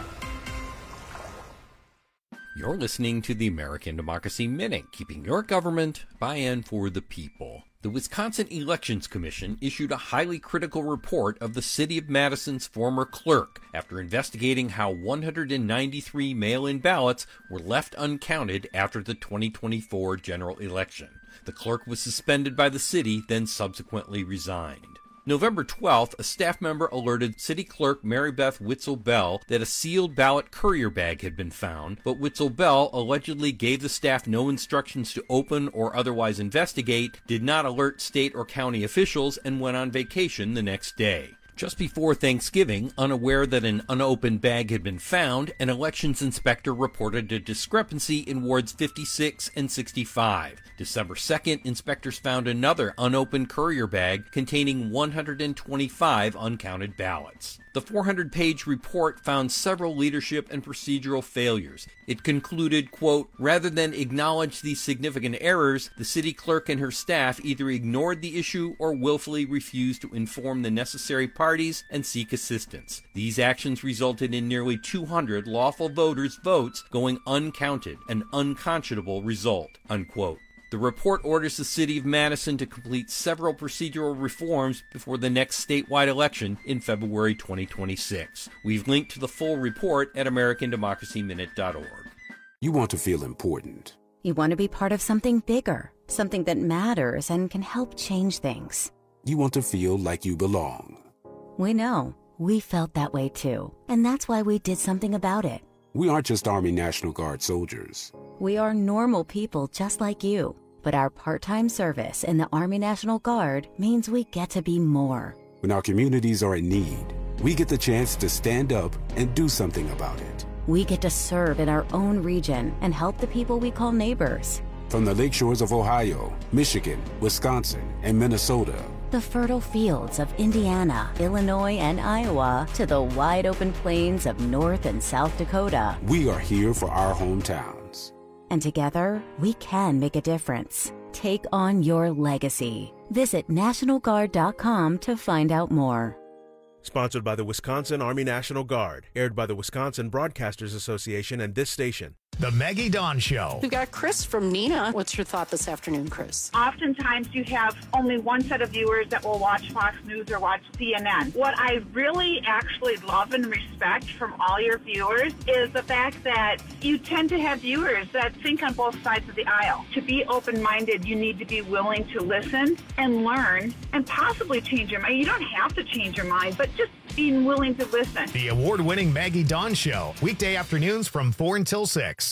You're listening to the American Democracy Minute, keeping your government by and for the people. The Wisconsin Elections Commission issued a highly critical report of the City of Madison's former clerk after investigating how one hundred ninety-three mail-in ballots were left uncounted after the twenty twenty-four general election. The clerk was suspended by the city, then subsequently resigned. November twelfth, a staff member alerted City Clerk Mary Beth Witzel-Bell that a sealed ballot courier bag had been found, but Witzel-Bell allegedly gave the staff no instructions to open or otherwise investigate, did not alert state or county officials, and went on vacation the next day. Just before Thanksgiving, unaware that an unopened bag had been found, an elections inspector reported a discrepancy in wards fifty-six and sixty-five. December second, inspectors found another unopened courier bag containing one hundred twenty-five uncounted ballots. The four hundred page report found several leadership and procedural failures. It concluded, quote, rather than acknowledge these significant errors, the city clerk and her staff either ignored the issue or willfully refused to inform the necessary parties and seek assistance. These actions resulted in nearly two hundred lawful voters' votes going uncounted, an unconscionable result, unquote. The report orders the City of Madison to complete several procedural reforms before the next statewide election in February twenty twenty-six. We've linked to the full report at american democracy minute dot org. You want to feel important. You want to be part of something bigger, something that matters and can help change things. You want to feel like you belong. We know. We felt that way too. And that's why we did something about it. We aren't just Army National Guard soldiers. We are normal people just like you. But our part-time service in the Army National Guard means we get to be more. When our communities are in need, we get the chance to stand up and do something about it. We get to serve in our own region and help the people we call neighbors. From the lakeshores of Ohio, Michigan, Wisconsin, and Minnesota, the fertile fields of Indiana, Illinois, and Iowa, to the wide-open plains of North and South Dakota. We are here for our hometowns. And together, we can make a difference. Take on your legacy. Visit national guard dot com to find out more. Sponsored by the Wisconsin Army National Guard. Aired by the Wisconsin Broadcasters Association and this station. The Maggie Dawn Show. We've got Chris from Neenah. What's your thought this afternoon, Chris? Oftentimes you have only one set of viewers that will watch Fox News or watch C N N. What I really actually love and respect from all your viewers is the fact that you tend to have viewers that think on both sides of the aisle. To be open-minded, you need to be willing to listen and learn and possibly change your mind. You don't have to change your mind, but just being willing to listen. The award-winning Maggie Dawn Show. Weekday afternoons from four until six.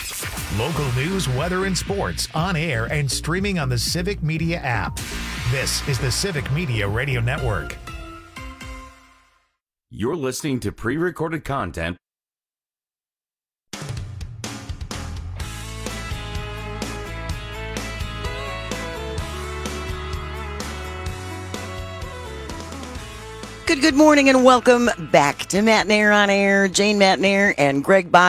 Local news, weather, and sports on air and streaming on the Civic Media app. This is the Civic Media Radio Network. You're listening to pre-recorded content. Good, good morning and welcome back to Matt and Air on Air. Jane Matt and Air and Greg Bach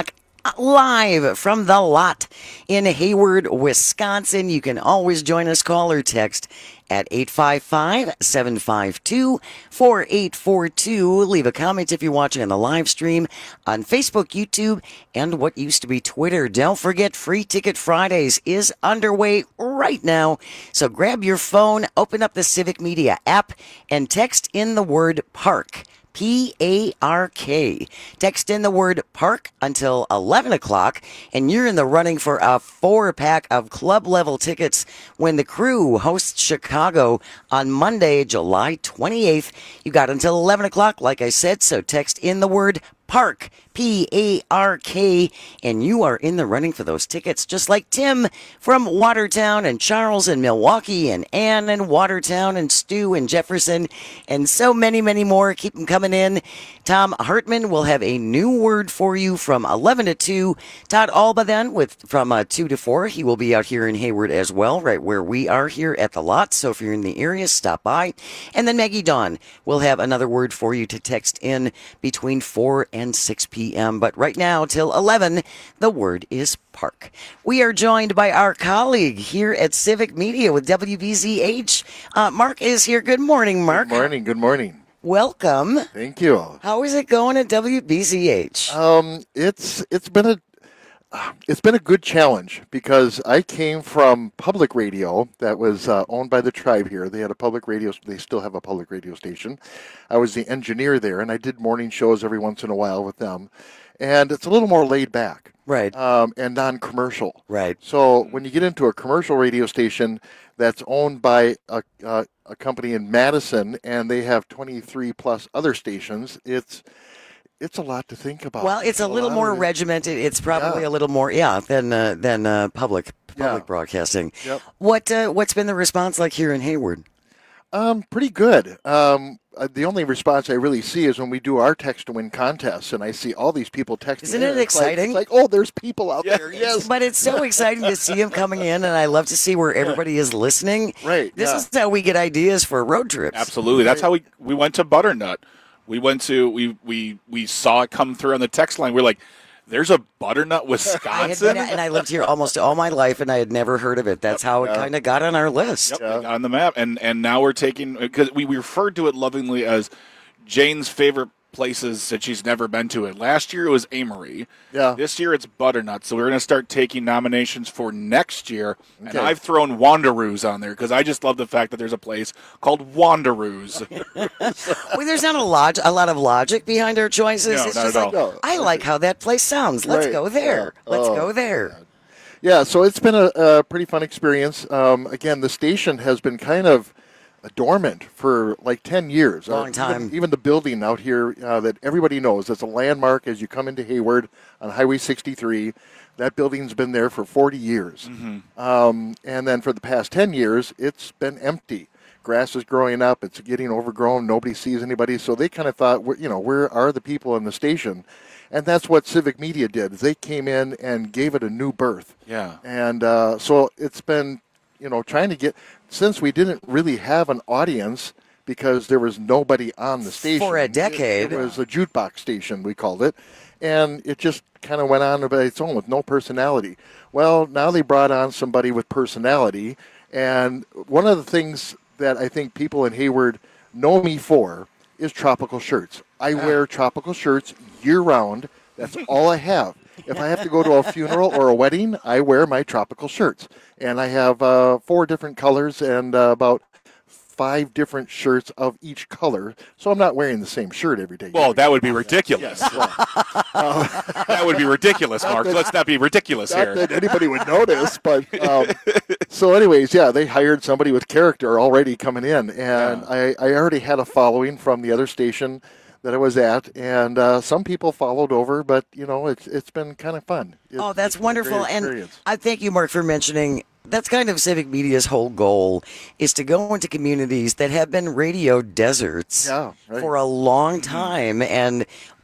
live from the lot in Hayward, Wisconsin. You can always join us, call or text at eight five five, seven five two, four eight four two. Leave a comment if you're watching on the live stream on Facebook, YouTube, and what used to be Twitter. Don't forget, Free Ticket Fridays is underway right now. So grab your phone, open up the Civic Media app, and text in the word PARK. P A R K. Text in the word park until eleven o'clock, and you're in the running for a four-pack of club-level tickets when the Crew hosts Chicago on Monday, July twenty-eighth. You got until eleven o'clock, like I said, so text in the word PARK, P A R K, and you are in the running for those tickets, just like Tim from Watertown and Charles in Milwaukee and Ann in Watertown and Stu in Jefferson and so many, many more. Keep them coming in. Tom Hartman will have a new word for you from eleven to two. Todd Alba then with from uh, two to four. He will be out here in Hayward as well, right where we are here at the lot. So if you're in the area, stop by. And then Maggie Dawn will have another word for you to text in between four and six p.m. But right now, till eleven, the word is park. We are joined by our colleague here at Civic Media with W B Z H. Uh, Mark is here. Good morning, Mark. Good morning. Good morning. Welcome. Thank you. How is it going at W B Z H? Um, it's it's been a it's been a good challenge because I came from public radio that was uh, owned by the tribe here. They had a public radio. They still have a public radio station. I was the engineer there, and I did morning shows every once in a while with them. And it's a little more laid back, right? Um, and non-commercial, right? So when you get into a commercial radio station that's owned by a uh, a company in Madison, and they have twenty-three plus other stations, it's it's a lot to think about. Well, it's a, a little more regimented. It's probably yeah. a little more, yeah, than uh, than uh, public public yeah. broadcasting. Yep. What uh, what's been the response like here in Hayward? Um, pretty good. Um, uh, the only response I really see is when we do our text to win contests, and I see all these people texting. Isn't in. it It's exciting? Like, it's like, oh, there's people out there. Yes, but it's so exciting to see them coming in, and I love to see where everybody is listening. Right. This yeah. is how we get ideas for road trips. Absolutely. That's how we we went to Butternut. We went to we we we saw it come through on the text line. We're like, there's a Butternut, Wisconsin, I been, and I lived here almost all my life, and I had never heard of it. That's how it Yeah. kind of got on our list. Yep, we got on the map, and and now we're taking because we, we referred to it lovingly as Jane's favorite places that she's never been to. It last year it was Amory. Yeah. This year it's Butternut. So we're going to start taking nominations for next year, and Okay. I've thrown Wanderoos on there because I just love the fact that there's a place called Wanderoos. Well, there's not a lot, a lot of logic behind our choices. No, it's not just at like, all. I like how that place sounds. Let's Right. go there. Yeah. Let's Oh, go there. Yeah, so it's been a, a pretty fun experience. Um, again, the station has been kind of dormant for like ten years. Long Uh, time. Even, even the building out here uh, that everybody knows, it's a landmark as you come into Hayward on Highway sixty-three. That building's been there for forty years. Mm-hmm. Um, and then for the past ten years, it's been empty. Grass is growing up. It's getting overgrown. Nobody sees anybody. So they kind of thought, we're- you know, where are the people in the station? And that's what Civic Media did. They came in and gave it a new birth. Yeah. And uh, so it's been, you know, trying to get, since we didn't really have an audience because there was nobody on the station. For a decade. It, it was a jukebox station, we called it. And it just kind of went on by its own with no personality. Well, now they brought on somebody with personality. And one of the things that I think people in Hayward know me for is tropical shirts. I wear tropical shirts year-round. That's all I have. If I have to go to a funeral or a wedding, I wear my tropical shirts. And I have uh, four different colors and uh, about five different shirts of each color. So I'm not wearing the same shirt every day. Well, that would be ridiculous. Yes, well, uh, That would be ridiculous, Not Mark. that- Let's not be ridiculous not here. that anybody would notice, but um, so anyways, yeah, they hired somebody with character already coming in, and I, I already had a following from the other station that I was at, and uh, some people followed over, but you know, it's it's been kind of fun. It's, Oh, that's it's been a wonderful. great And experience. I thank you, Mark, for mentioning that's kind of Civic Media's whole goal is to go into communities that have been radio deserts Yeah, right. for a long time. And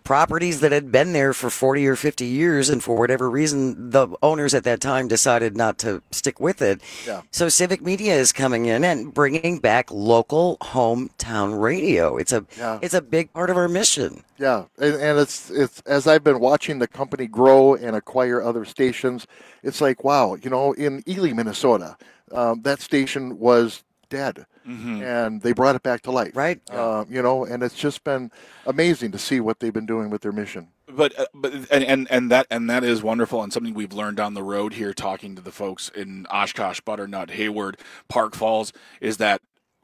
properties that had been there for forty or fifty years, and for whatever reason, the owners at that time decided not to stick with it. Yeah. So Civic Media is coming in and bringing back local hometown radio. It's a Yeah. it's a big part of our mission. Yeah, and, and it's it's as I've been watching the company grow and acquire other stations, it's like, wow, you know, in Ely, Minnesota, um, that station was dead, Mhm. and they brought it back to life. Right. Uh, you know, and it's just been amazing to see what they've been doing with their mission. But uh, but and, and and that and that is wonderful, and something we've learned down the road here, talking to the folks in Oshkosh, Butternut, Hayward, Park Falls, is that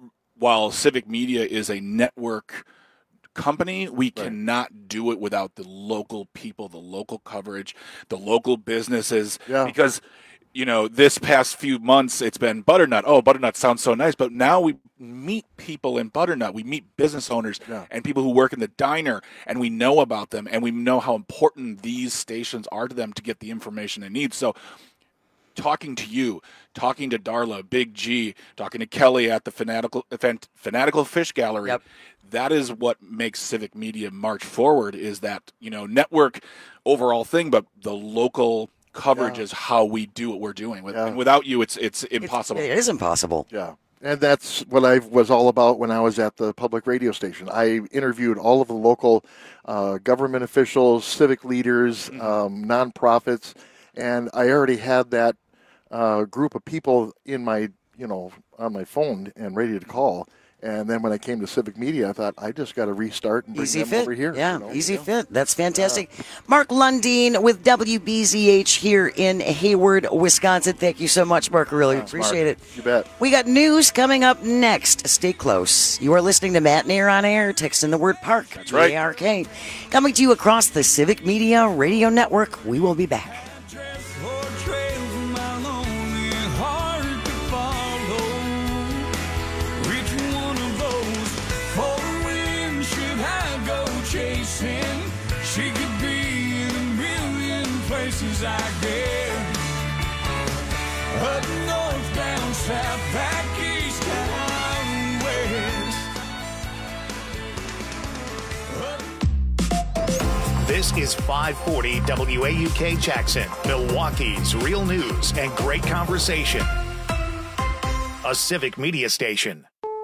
while Civic Media is a network company, we cannot do it without the local people, the local coverage, the local businesses, Yeah. because. You know, this past few months, it's been Butternut. Oh, Butternut sounds so nice. But now we meet people in Butternut. We meet business owners Yeah. and people who work in the diner, and we know about them, and we know how important these stations are to them to get the information they need. So talking to you, talking to Darla, Big G, talking to Kelly at the Fanatical event, Fanatical Fish Gallery, Yep. that is what makes Civic Media march forward, is that, you know, network overall thing, but the local coverage Yeah. is how we do what we're doing. With, Yeah. And without you, it's it's impossible. It is impossible. Yeah. And that's what I was all about when I was at the public radio station. I interviewed all of the local uh, government officials, civic leaders, um, nonprofits, and I already had that uh, group of people in my, you know, on my phone and ready to call. And then when I came to Civic Media, I thought, I just got to restart and bring Easy them fit. over here. Yeah, you know? easy Yeah. fit. That's fantastic. Mark Lundeen with W B Z H here in Hayward, Wisconsin. Thank you so much, Mark. I really Thanks, appreciate Mark. it. You bet. We got news coming up next. Stay close. You are listening to Matt Nair on Air. Text in the word park. That's right. A R K. Coming to you across the Civic Media Radio Network. We will be back. She could be in a million places, I guess. Up north, down south, back east, down west. This is five forty W A U K Jackson, Milwaukee's real news and great conversation. A Civic Media station.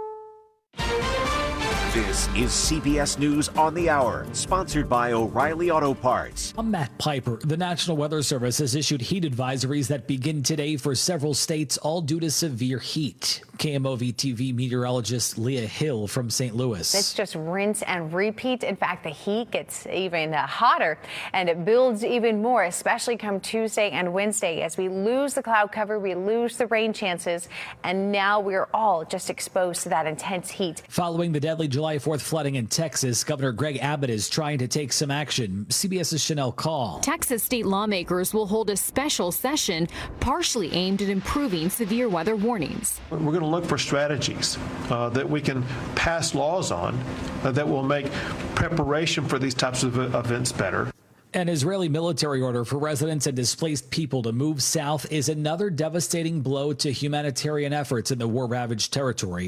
This is C B S News on the Hour, sponsored by O'Reilly Auto Parts. I'm Matt Piper. The National Weather Service has issued heat advisories that begin today for several states, all due to severe heat. K M O V T V meteorologist Leah Hill from Saint Louis. It's just rinse and repeat. In fact, the heat gets even uh, hotter and it builds even more, especially come Tuesday and Wednesday. As we lose the cloud cover, we lose the rain chances, and now we're all just exposed to that intense heat. Following the deadly July fourth flooding in Texas, Governor Greg Abbott is trying to take some action. CBS's Chanel Call. Texas state lawmakers will hold a special session partially aimed at improving severe weather warnings. We're going to look for strategies uh, that we can pass laws on uh, that will make preparation for these types of events better. An Israeli military order for residents and displaced people to move south is another devastating blow to humanitarian efforts in the war-ravaged territory.